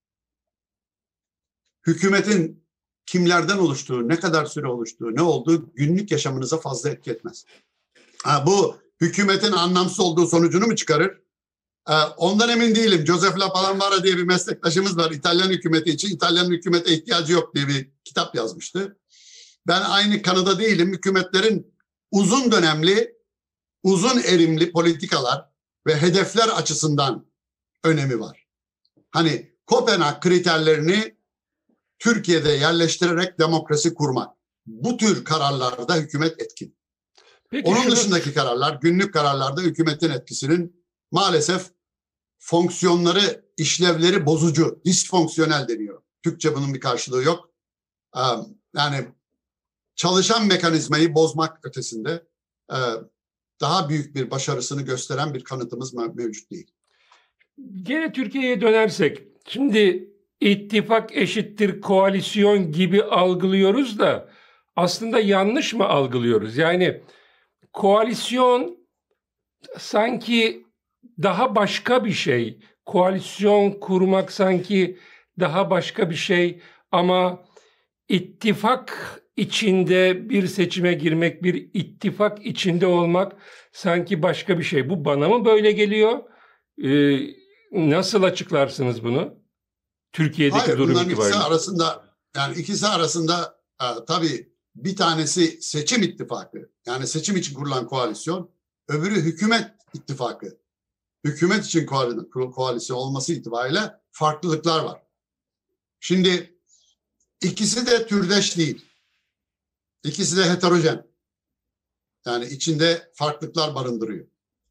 hükümetin kimlerden oluştuğu, ne kadar süre oluştuğu, ne olduğu günlük yaşamınıza fazla etki etmez. Bu hükümetin anlamsız olduğu sonucunu mu çıkarır? Ondan emin değilim. Joseph La Palamara diye bir meslektaşımız var. İtalyan hükümeti için İtalyan hükümete ihtiyacı yok diye bir kitap yazmıştı. Ben aynı kanıda değilim. Hükümetlerin uzun dönemli, uzun erimli politikalar ve hedefler açısından önemi var. Hani Kopenhag kriterlerini Türkiye'de yerleştirerek demokrasi kurmak. Bu tür kararlarda hükumet etkin. Peki, onun dışındaki kararlar, günlük kararlarda hükümetin etkisinin maalesef fonksiyonları, işlevleri bozucu, disfonksiyonel deniyor. Türkçe bunun bir karşılığı yok. Yani çalışan mekanizmayı bozmak ötesinde daha büyük bir başarısını gösteren bir kanıtımız mevcut değil. Gene Türkiye'ye dönersek, şimdi ittifak eşittir koalisyon gibi algılıyoruz da aslında yanlış mı algılıyoruz? Yani koalisyon sanki daha başka bir şey. Koalisyon kurmak sanki daha başka bir şey ama ittifak içinde bir seçime girmek, bir ittifak içinde olmak sanki başka bir şey. Bu bana mı böyle geliyor? Nasıl açıklarsınız bunu? Türkiye'deki Hayır, durum bunların itibariyle. ikisi arasında tabii bir tanesi seçim ittifakı. Yani seçim için kurulan koalisyon, öbürü hükümet ittifakı. Hükümet için koalisyon olması itibariyle farklılıklar var. Şimdi ikisi de türdeş değil. İkisi de heterojen. Yani içinde farklılıklar barındırıyor.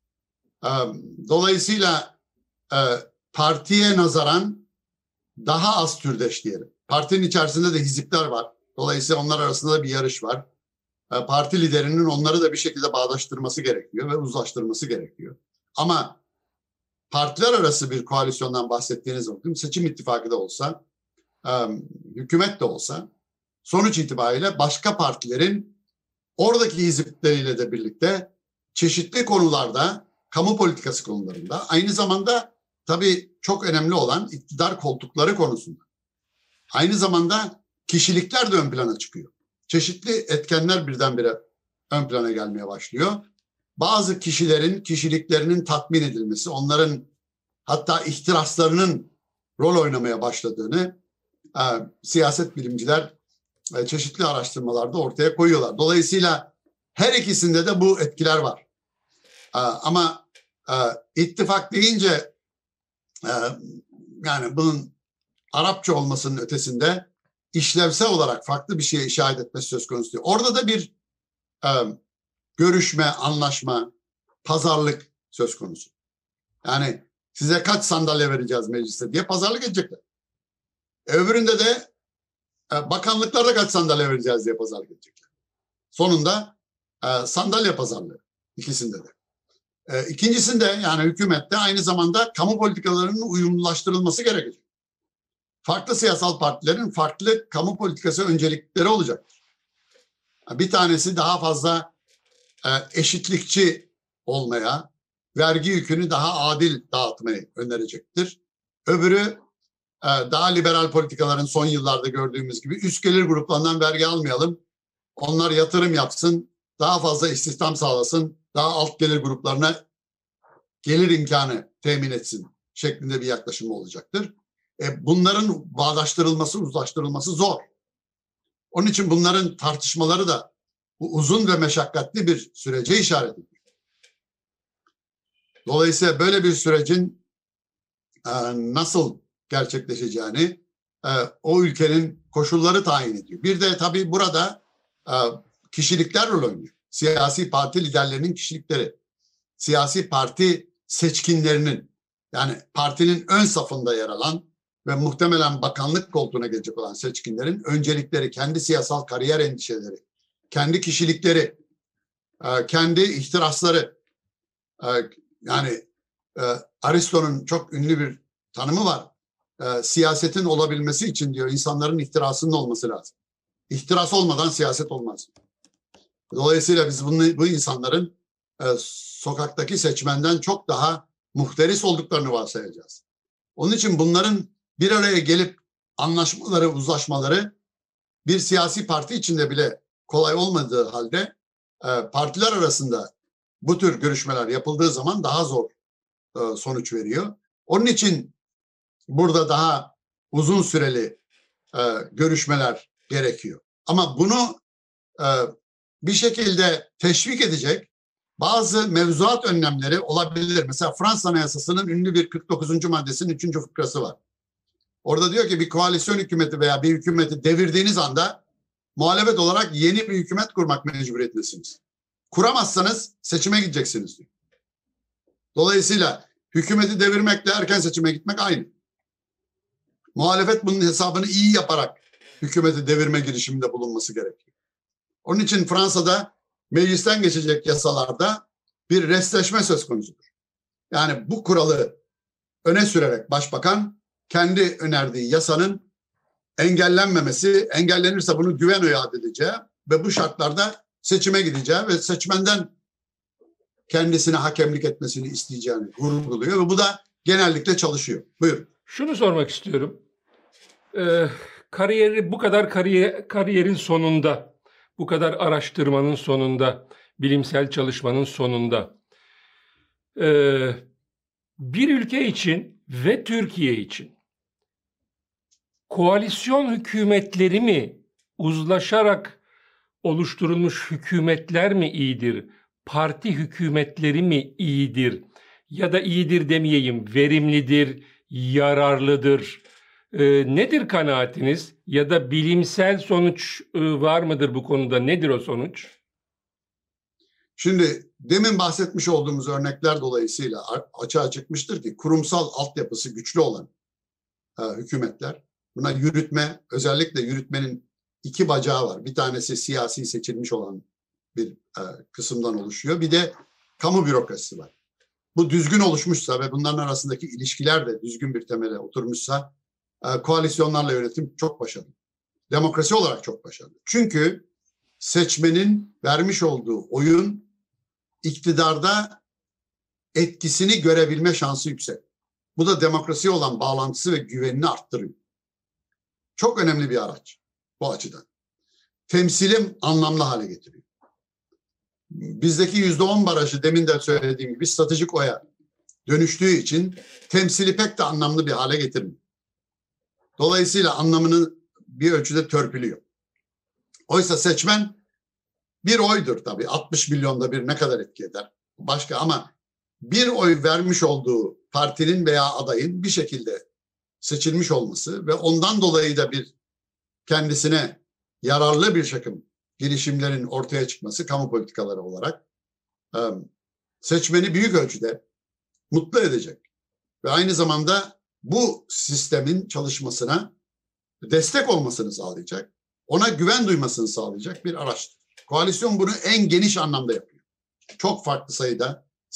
Dolayısıyla partiye nazaran daha az türdeş diyelim. Partinin içerisinde de hizipler var. Dolayısıyla onlar arasında da bir yarış var. Parti liderinin onları da bir şekilde bağdaştırması gerekiyor ve uzlaştırması gerekiyor. Ama partiler arası bir koalisyondan bahsettiğiniz vakit, seçim ittifakı da olsa, hükümet de olsa, sonuç itibariyle başka partilerin oradaki hizmetleriyle de birlikte çeşitli konularda, kamu politikası konularında, aynı zamanda tabii çok önemli olan iktidar koltukları konusunda, aynı zamanda kişilikler de ön plana çıkıyor. Çeşitli etkenler birdenbire ön plana gelmeye başlıyor. Bazı kişilerin kişiliklerinin tatmin edilmesi, onların hatta ihtiraslarının rol oynamaya başladığını siyaset bilimciler çeşitli araştırmalarda ortaya koyuyorlar. Dolayısıyla her ikisinde de bu etkiler var. Ama ittifak deyince yani bunun Arapça olmasının ötesinde işlevsel olarak farklı bir şeye işaret etmesi söz konusu diyor. Orada da bir görüşme, anlaşma, pazarlık söz konusu. Yani size kaç sandalye vereceğiz mecliste diye pazarlık edecekler. Öbüründe de bakanlıklarda kaç sandalye vereceğiz diye pazarlık edecekler. Sonunda sandalye pazarlığı ikisinde de. İkincisinde yani hükümette aynı zamanda kamu politikalarının uyumlulaştırılması gerekecek. Farklı siyasal partilerin farklı kamu politikası öncelikleri olacaktır. Bir tanesi daha fazla eşitlikçi olmaya, vergi yükünü daha adil dağıtmayı önerecektir. Öbürü daha liberal politikaların son yıllarda gördüğümüz gibi üst gelir gruplarından vergi almayalım, onlar yatırım yapsın, daha fazla istihdam sağlasın, daha alt gelir gruplarına gelir imkanı temin etsin şeklinde bir yaklaşım olacaktır. Bunların bağdaştırılması, uzlaştırılması zor. Onun için bunların tartışmaları da bu uzun ve meşakkatli bir sürece işaret ediyor. Dolayısıyla böyle bir sürecin nasıl gerçekleşeceğini o ülkenin koşulları tayin ediyor. Bir de tabii burada kişilikler rol oynuyor. Siyasi parti liderlerinin kişilikleri, siyasi parti seçkinlerinin, yani partinin ön safında yer alan ve muhtemelen bakanlık koltuğuna gelecek olan seçkinlerin öncelikleri, kendi siyasal kariyer endişeleri, kendi kişilikleri, kendi ihtirasları. Yani Aristo'nun çok ünlü bir tanımı var. Siyasetin olabilmesi için diyor insanların ihtirasının olması lazım. İhtiras olmadan siyaset olmaz. Dolayısıyla biz bu insanların sokaktaki seçmenden çok daha muhteris olduklarını varsayacağız. Onun için bunların bir araya gelip anlaşmaları, uzlaşmaları bir siyasi parti içinde bile kolay olmadığı halde partiler arasında bu tür görüşmeler yapıldığı zaman daha zor sonuç veriyor. Onun için burada daha uzun süreli görüşmeler gerekiyor. Ama bunu bir şekilde teşvik edecek bazı mevzuat önlemleri olabilir. Mesela Fransız Anayasası'nın ünlü bir 49. maddesinin 3. fıkrası var. Orada diyor ki bir koalisyon hükümeti veya bir hükümeti devirdiğiniz anda muhalefet olarak yeni bir hükümet kurmak mecburiyetindesiniz. Kuramazsanız seçime gideceksiniz diyor. Dolayısıyla hükümeti devirmekle erken seçime gitmek aynı. Muhalefet bunun hesabını iyi yaparak hükümeti devirme girişiminde bulunması gerekiyor. Onun için Fransa'da meclisten geçecek yasalarda bir restleşme söz konusudur. Yani bu kuralı öne sürerek başbakan kendi önerdiği yasanın engellenmemesi, engellenirse bunu güven oyu edeceği ve bu şartlarda seçime gideceği ve seçmenden kendisine hakemlik etmesini isteyeceğini vurguluyor ve bu da genellikle çalışıyor. Buyurun. Şunu sormak istiyorum. Bu kadar kariyerin sonunda, bu kadar araştırmanın sonunda, bilimsel çalışmanın sonunda bir ülke için ve Türkiye için koalisyon hükümetleri mi, uzlaşarak oluşturulmuş hükümetler mi iyidir, parti hükümetleri mi iyidir ya da iyidir demeyeyim, verimlidir, yararlıdır? Nedir kanaatiniz ya da bilimsel sonuç var mıdır bu konuda? Nedir o sonuç? Şimdi demin bahsetmiş olduğumuz örnekler dolayısıyla açığa çıkmıştır ki kurumsal altyapısı güçlü olan hükümetler, buna yürütme, özellikle yürütmenin iki bacağı var. Bir tanesi siyasi seçilmiş olan bir kısımdan oluşuyor. Bir de kamu bürokrasisi var. Bu düzgün oluşmuşsa ve bunların arasındaki ilişkiler de düzgün bir temele oturmuşsa koalisyonlarla yönetim çok başarılı. Demokrasi olarak çok başarılı. Çünkü seçmenin vermiş olduğu oyun iktidarda etkisini görebilme şansı yüksek. Bu da demokrasiye olan bağlantısı ve güvenini arttırıyor. Çok önemli bir araç bu açıdan. Temsilim anlamlı hale getiriyor. Bizdeki %10 barajı demin de söylediğim gibi stratejik oya dönüştüğü için temsili pek de anlamlı bir hale getirmiyor. Dolayısıyla anlamını bir ölçüde törpülüyor. Oysa seçmen bir oydur tabii. 60 milyonda bir ne kadar etki eder? Başka ama bir oy vermiş olduğu partinin veya adayın bir şekilde seçilmiş olması ve ondan dolayı da bir kendisine yararlı bir takım girişimlerin ortaya çıkması kamu politikaları olarak seçmeni büyük ölçüde mutlu edecek. Ve aynı zamanda bu sistemin çalışmasına destek olmasını sağlayacak, ona güven duymasını sağlayacak bir araçtır. Koalisyon bunu en geniş anlamda yapıyor. Çok farklı sayıda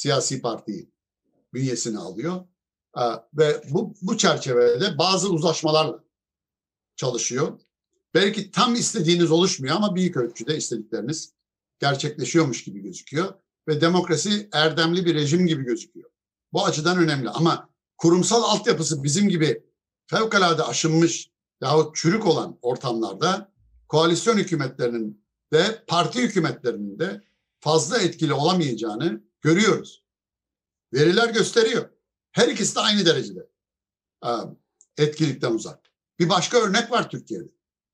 siyasi partiyi bünyesine alıyor. Ve bu çerçevede bazı uzlaşmalarla çalışıyor. Belki tam istediğiniz oluşmuyor ama büyük ölçüde istedikleriniz gerçekleşiyormuş gibi gözüküyor. Ve demokrasi erdemli bir rejim gibi gözüküyor. Bu açıdan önemli ama kurumsal altyapısı bizim gibi fevkalade aşınmış yahut çürük olan ortamlarda koalisyon hükümetlerinin de parti hükümetlerinin de fazla etkili olamayacağını görüyoruz. Veriler gösteriyor. Her ikisi de aynı derecede etkilikten uzak. Bir başka örnek var Türkiye'de.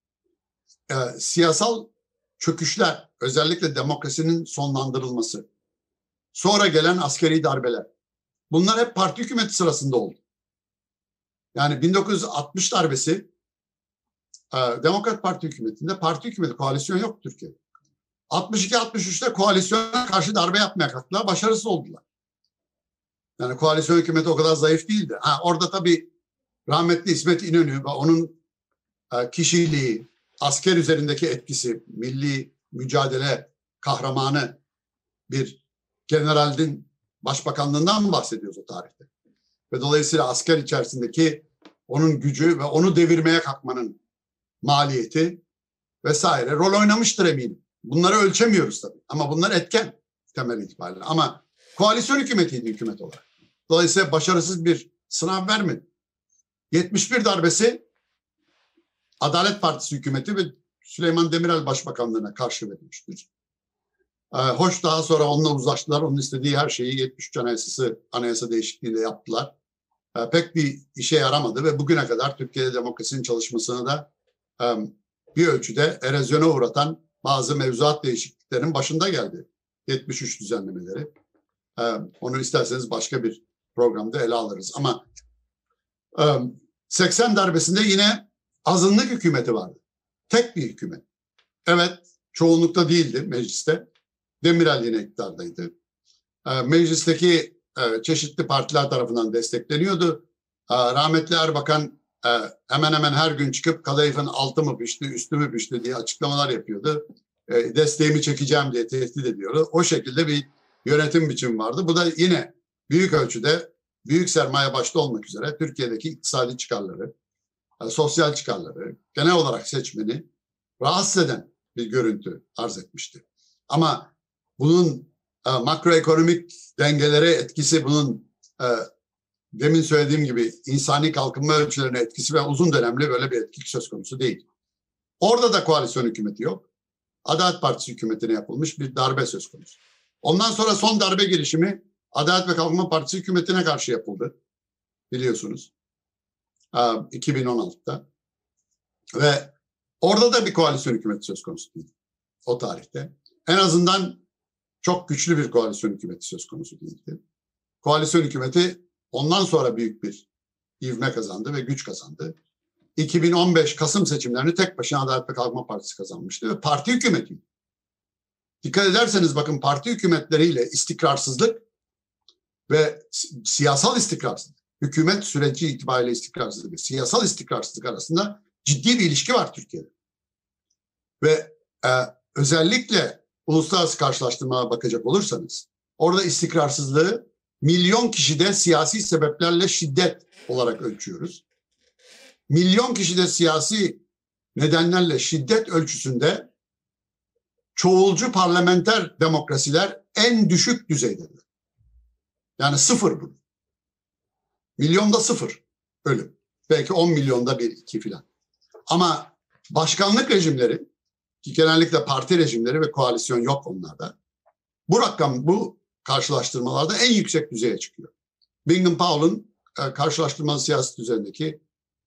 Siyasal çöküşler, özellikle demokrasinin sonlandırılması, sonra gelen askeri darbeler. Bunlar hep parti hükümeti sırasında oldu. Yani 1960 darbesi Demokrat Parti hükümetinde parti hükümeti, koalisyon yok Türkiye'de. 62-63'te koalisyona karşı darbe yapmaya kalktılar, başarısız oldular. Yani koalisyon hükümeti o kadar zayıf değildi. Orada tabii rahmetli İsmet İnönü ve onun kişiliği, asker üzerindeki etkisi, milli mücadele kahramanı bir generalin başbakanlığından mı bahsediyoruz o tarihte? Ve dolayısıyla asker içerisindeki onun gücü ve onu devirmeye kalkmanın maliyeti vesaire rol oynamıştır eminim. Bunları ölçemiyoruz tabii ama bunlar etken temel itibariyle. Ama koalisyon hükümetiydi hükümet olarak. Dolayısıyla başarısız bir sınav vermedi. 71 darbesi Adalet Partisi hükümeti ve Süleyman Demirel Başbakanlığına karşı verilmiştir. Hoş daha sonra onunla uzlaştılar. Onun istediği her şeyi 73 anayasa değişikliğiyle yaptılar. Pek bir işe yaramadı ve bugüne kadar Türkiye'de demokrasinin çalışmasını da bir ölçüde erozyona uğratan bazı mevzuat değişikliklerinin başında geldi. 73 düzenlemeleri. Onu isterseniz başka bir programda ele alırız. Ama 80 darbesinde yine azınlık hükümeti vardı. Tek bir hükümet. Evet, çoğunlukta değildi mecliste. Demirel yine iktidardaydı. Meclisteki çeşitli partiler tarafından destekleniyordu. Rahmetli Erbakan hemen hemen her gün çıkıp kadayıfın altı mı pişti, üstü mü pişti diye açıklamalar yapıyordu. Desteğimi çekeceğim diye tehdit ediyordu. O şekilde bir yönetim biçimi vardı. Bu da yine büyük ölçüde büyük sermaye başta olmak üzere Türkiye'deki iktisadi çıkarları, sosyal çıkarları, genel olarak seçmeni rahatsız eden bir görüntü arz etmişti. Ama bunun makroekonomik dengelere etkisi, bunun demin söylediğim gibi insani kalkınma ölçülerine etkisi ve uzun dönemli böyle bir etki söz konusu değil. Orada da koalisyon hükümeti yok. Adalet Partisi hükümetine yapılmış bir darbe söz konusu. Ondan sonra son darbe girişimi Adalet ve Kalkınma Partisi hükümetine karşı yapıldı. Biliyorsunuz. 2016'da. Ve orada da bir koalisyon hükümeti söz konusu değil. O tarihte. En azından çok güçlü bir koalisyon hükümeti söz konusu değildi. Koalisyon hükümeti ondan sonra büyük bir ivme kazandı ve güç kazandı. 2015 Kasım seçimlerini tek başına Adalet ve Kalkınma Partisi kazanmıştı ve parti hükümeti. Dikkat ederseniz bakın parti hükümetleriyle istikrarsızlık ve siyasal istikrarsızlık, hükümet süreci itibariyle istikrarsızlık ve siyasal istikrarsızlık arasında ciddi bir ilişki var Türkiye'de. Ve özellikle uluslararası karşılaştırmaya bakacak olursanız orada istikrarsızlığı milyon kişide siyasi sebeplerle şiddet olarak ölçüyoruz. Milyon kişide siyasi nedenlerle şiddet ölçüsünde çoğulcu parlamenter demokrasiler en düşük düzeydedir. Yani sıfır bu. Milyonda sıfır ölüm. Belki 10 milyonda bir iki filan. Ama başkanlık rejimleri, ki genellikle parti rejimleri ve koalisyon yok onlarda, bu rakam bu karşılaştırmalarda en yüksek düzeye çıkıyor. Bingham Powell'ın karşılaştırmalı siyaset üzerindeki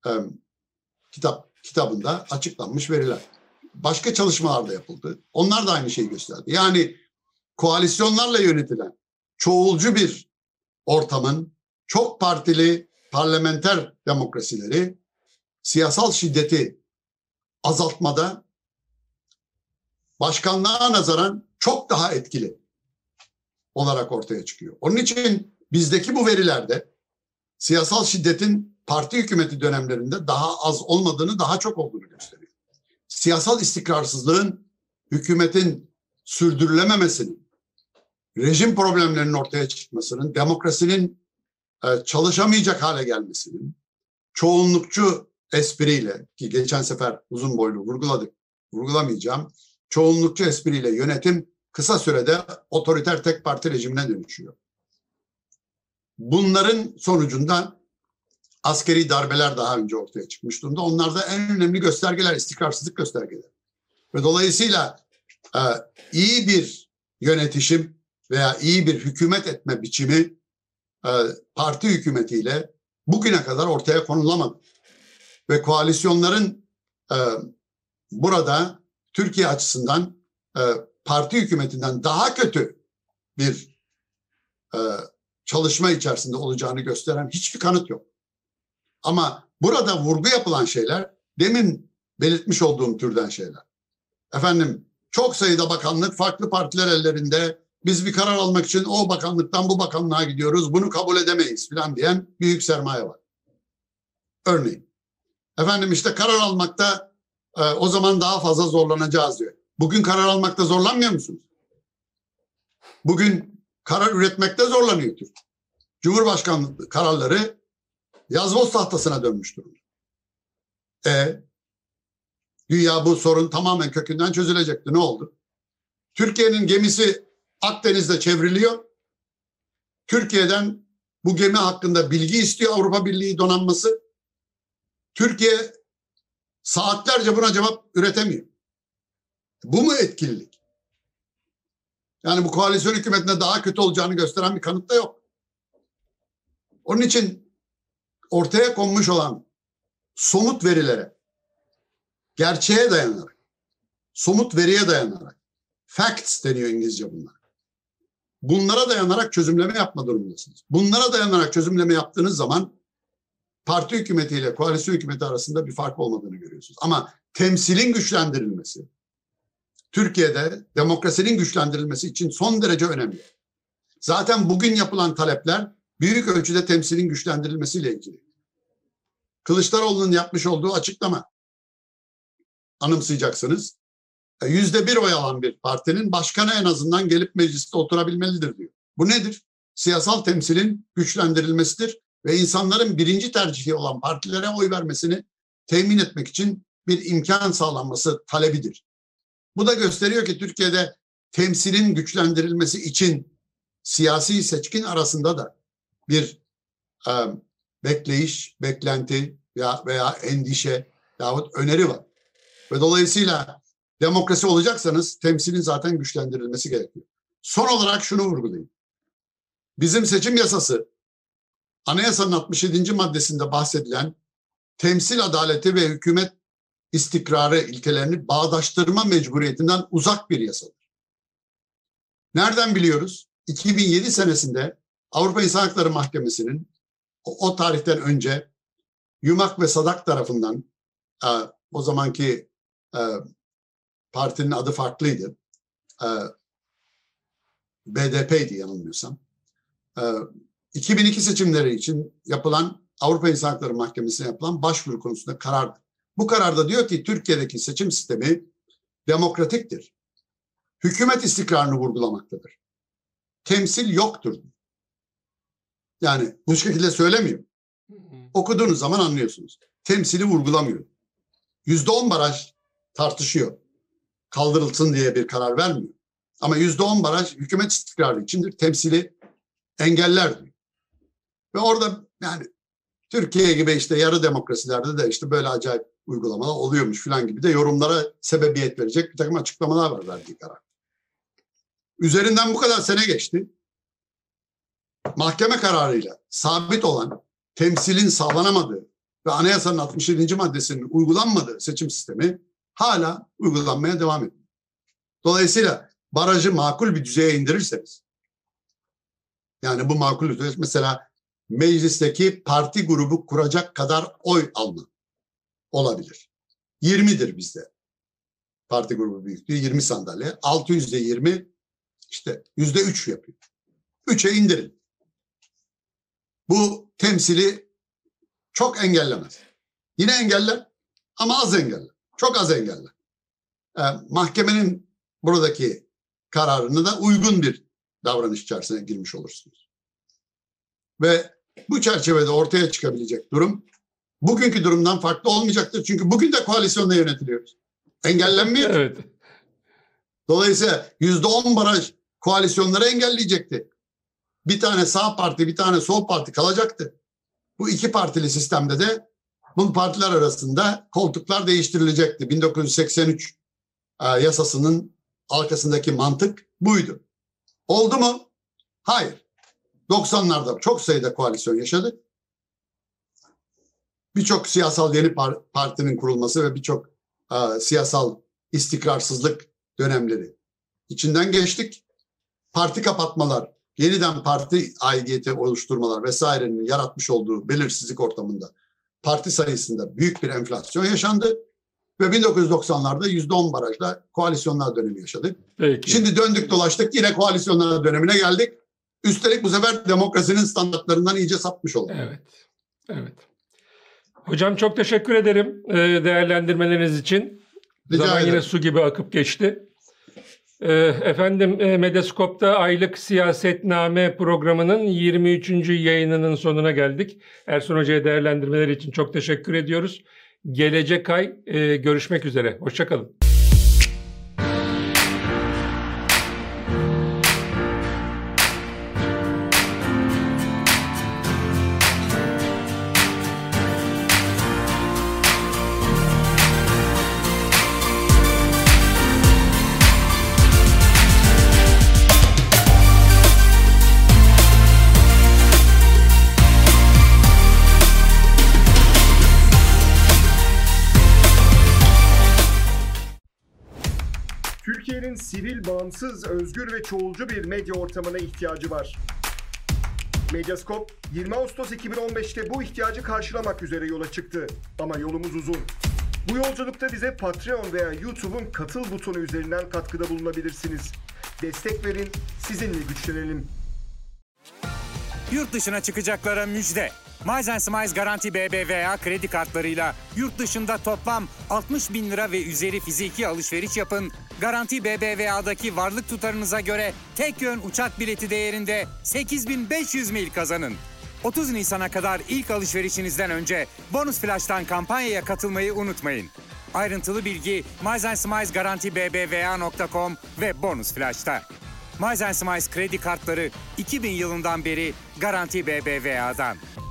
kitabında açıklanmış veriler. Başka çalışmalar da yapıldı. Onlar da aynı şeyi gösterdi. Yani koalisyonlarla yönetilen çoğulcu bir ortamın çok partili parlamenter demokrasileri siyasal şiddeti azaltmada başkanlığa nazaran çok daha etkili olarak ortaya çıkıyor. Onun için bizdeki bu verilerde siyasal şiddetin parti hükümeti dönemlerinde daha az olmadığını, daha çok olduğunu gösteriyor. Siyasal istikrarsızlığın hükümetin sürdürülememesinin rejim problemlerinin ortaya çıkmasının, demokrasinin çalışamayacak hale gelmesinin, çoğunlukçu espriyle, ki geçen sefer uzun boylu vurgulamayacağım, çoğunlukçu espriyle yönetim kısa sürede otoriter tek parti rejimine dönüşüyor. Bunların sonucunda askeri darbeler daha önce ortaya çıkmış durumda. Onlar da en önemli göstergeler, istikrarsızlık göstergeleri. Ve dolayısıyla iyi bir yönetişim veya iyi bir hükümet etme biçimi parti hükümetiyle bugüne kadar ortaya konulamadı. Ve koalisyonların burada Türkiye açısından parti hükümetinden daha kötü bir çalışma içerisinde olacağını gösteren hiçbir kanıt yok. Ama burada vurgu yapılan şeyler demin belirtmiş olduğum türden şeyler. Efendim, çok sayıda bakanlık farklı partiler ellerinde, biz bir karar almak için o bakanlıktan bu bakanlığa gidiyoruz, bunu kabul edemeyiz falan diyen büyük sermaye var. Örneğin. Efendim işte karar almakta o zaman daha fazla zorlanacağız diyor. Bugün karar almakta zorlanmıyor musunuz? Bugün karar üretmekte zorlanıyor Türkiye. Cumhurbaşkanlığı kararları yazboz tahtasına dönmüş durumda. Dünya bu sorun tamamen kökünden çözülecekti. Ne oldu? Türkiye'nin gemisi Akdeniz'de çevriliyor. Türkiye'den bu gemi hakkında bilgi istiyor Avrupa Birliği donanması. Türkiye saatlerce buna cevap üretemiyor. Bu mu etkililik? Yani bu koalisyon hükümetinde daha kötü olacağını gösteren bir kanıt da yok. Onun için ortaya konmuş olan somut verilere, gerçeğe dayanarak, somut veriye dayanarak, facts deniyor İngilizce bunlar. Bunlara dayanarak çözümleme yapma durumundasınız. Bunlara dayanarak çözümleme yaptığınız zaman parti hükümetiyle koalisyon hükümeti arasında bir fark olmadığını görüyorsunuz. Ama temsilin güçlendirilmesi, Türkiye'de demokrasinin güçlendirilmesi için son derece önemli. Zaten bugün yapılan talepler büyük ölçüde temsilin güçlendirilmesiyle ilgili. Kılıçdaroğlu'nun yapmış olduğu açıklama, anımsayacaksınız. %1 oy alan bir partinin başkanı en azından gelip mecliste oturabilmelidir diyor. Bu nedir? Siyasal temsilin güçlendirilmesidir ve insanların birinci tercihi olan partilere oy vermesini temin etmek için bir imkan sağlanması talebidir. Bu da gösteriyor ki Türkiye'de temsilin güçlendirilmesi için siyasi seçkin arasında da bir bekleyiş, beklenti veya endişe yahut öneri var. Ve dolayısıyla demokrasi olacaksanız temsilin zaten güçlendirilmesi gerekiyor. Son olarak şunu vurgulayayım. Bizim seçim yasası Anayasanın 67. maddesinde bahsedilen temsil adaleti ve hükümet istikrarı ilkelerini bağdaştırma mecburiyetinden uzak bir yasadır. Nereden biliyoruz? 2007 senesinde Avrupa İnsan Hakları Mahkemesi'nin o tarihten önce Yumak ve Sadak tarafından o zamanki partinin adı farklıydı. BDP'ydi yanılmıyorsam. 2002 seçimleri için yapılan Avrupa İnsan Hakları Mahkemesi'ne yapılan başvuru konusunda karardı. Bu kararda diyor ki Türkiye'deki seçim sistemi demokratiktir. Hükümet istikrarını vurgulamaktadır. Temsil yoktur. Yani bu şekilde söylemiyor. Okuduğunuz zaman anlıyorsunuz. Temsili vurgulamıyor. %10 baraj tartışıyor. Kaldırılsın diye bir karar vermiyor. Ama %10 baraj hükümet istikrarı içindir. Temsili engeller diyor. Ve orada yani Türkiye gibi işte yarı demokrasilerde de işte böyle acayip uygulamalar oluyormuş falan gibi de yorumlara sebebiyet verecek bir takım açıklamalar var verdiği karar. Üzerinden bu kadar sene geçti. Mahkeme kararıyla sabit olan temsilin sağlanamadığı ve anayasanın 67. maddesinin uygulanmadığı seçim sistemi hala uygulanmaya devam ediyor. Dolayısıyla barajı makul bir düzeye indirirseniz, yani bu makul düzey mesela meclisteki parti grubu kuracak kadar oy alma olabilir. 20'dir bizde. Parti grubu büyüklüğü 20 sandalye. 600'de 20 işte %3 yapıyor. 3'e indirin. Bu temsili çok engellemez. Yine engeller ama az engeller. Çok az engeller. Mahkemenin buradaki kararını da uygun bir davranış içerisine girmiş olursunuz. Ve bu çerçevede ortaya çıkabilecek durum bugünkü durumdan farklı olmayacaktır. Çünkü bugün de koalisyonla yönetiliyoruz. Engellenmiyor. Evet. Dolayısıyla %10 baraj koalisyonları engelleyecekti. Bir tane sağ parti, bir tane sol parti kalacaktı. Bu iki partili sistemde de bu partiler arasında koltuklar değiştirilecekti. 1983 yasasının arkasındaki mantık buydu. Oldu mu? Hayır. 90'larda çok sayıda koalisyon yaşadık. Birçok siyasal yeni partinin kurulması ve birçok siyasal istikrarsızlık dönemleri içinden geçtik. Parti kapatmalar, yeniden parti aidiyeti oluşturmalar vesairenin yaratmış olduğu belirsizlik ortamında parti sayısında büyük bir enflasyon yaşandı ve 1990'larda %10 barajla koalisyonlar dönemi yaşadık. Peki. Şimdi döndük dolaştık yine koalisyonlar dönemine geldik. Üstelik bu sefer demokrasinin standartlarından iyice sapmış olduk. Evet. Evet. Hocam çok teşekkür ederim değerlendirmeleriniz için. Rica Zaman ederim. yine su gibi akıp geçti. Efendim Medyascope'da aylık siyasetname programının 23. yayınının sonuna geldik. Ersun Hoca'ya değerlendirmeleri için çok teşekkür ediyoruz. Gelecek ay görüşmek üzere. Hoşça kalın. Türkiye'nin sivil, bağımsız, özgür ve çoğulcu bir medya ortamına ihtiyacı var. Medyascope, 20 Ağustos 2015'te bu ihtiyacı karşılamak üzere yola çıktı. Ama yolumuz uzun. Bu yolculukta bize Patreon veya YouTube'un katıl butonu üzerinden katkıda bulunabilirsiniz. Destek verin, sizinle güçlenelim. Yurt dışına çıkacaklara müjde. Miles Smiles Garanti BBVA kredi kartlarıyla yurt dışında toplam 60 bin lira ve üzeri fiziki alışveriş yapın. Garanti BBVA'daki varlık tutarınıza göre tek yön uçak bileti değerinde 8500 mil kazanın. 30 Nisan'a kadar ilk alışverişinizden önce Bonus Flash'tan kampanyaya katılmayı unutmayın. Ayrıntılı bilgi milesandsimilesgarantibbva.com ve Bonus Flash'ta. Miles Smiles kredi kartları 2000 yılından beri Garanti BBVA'dan.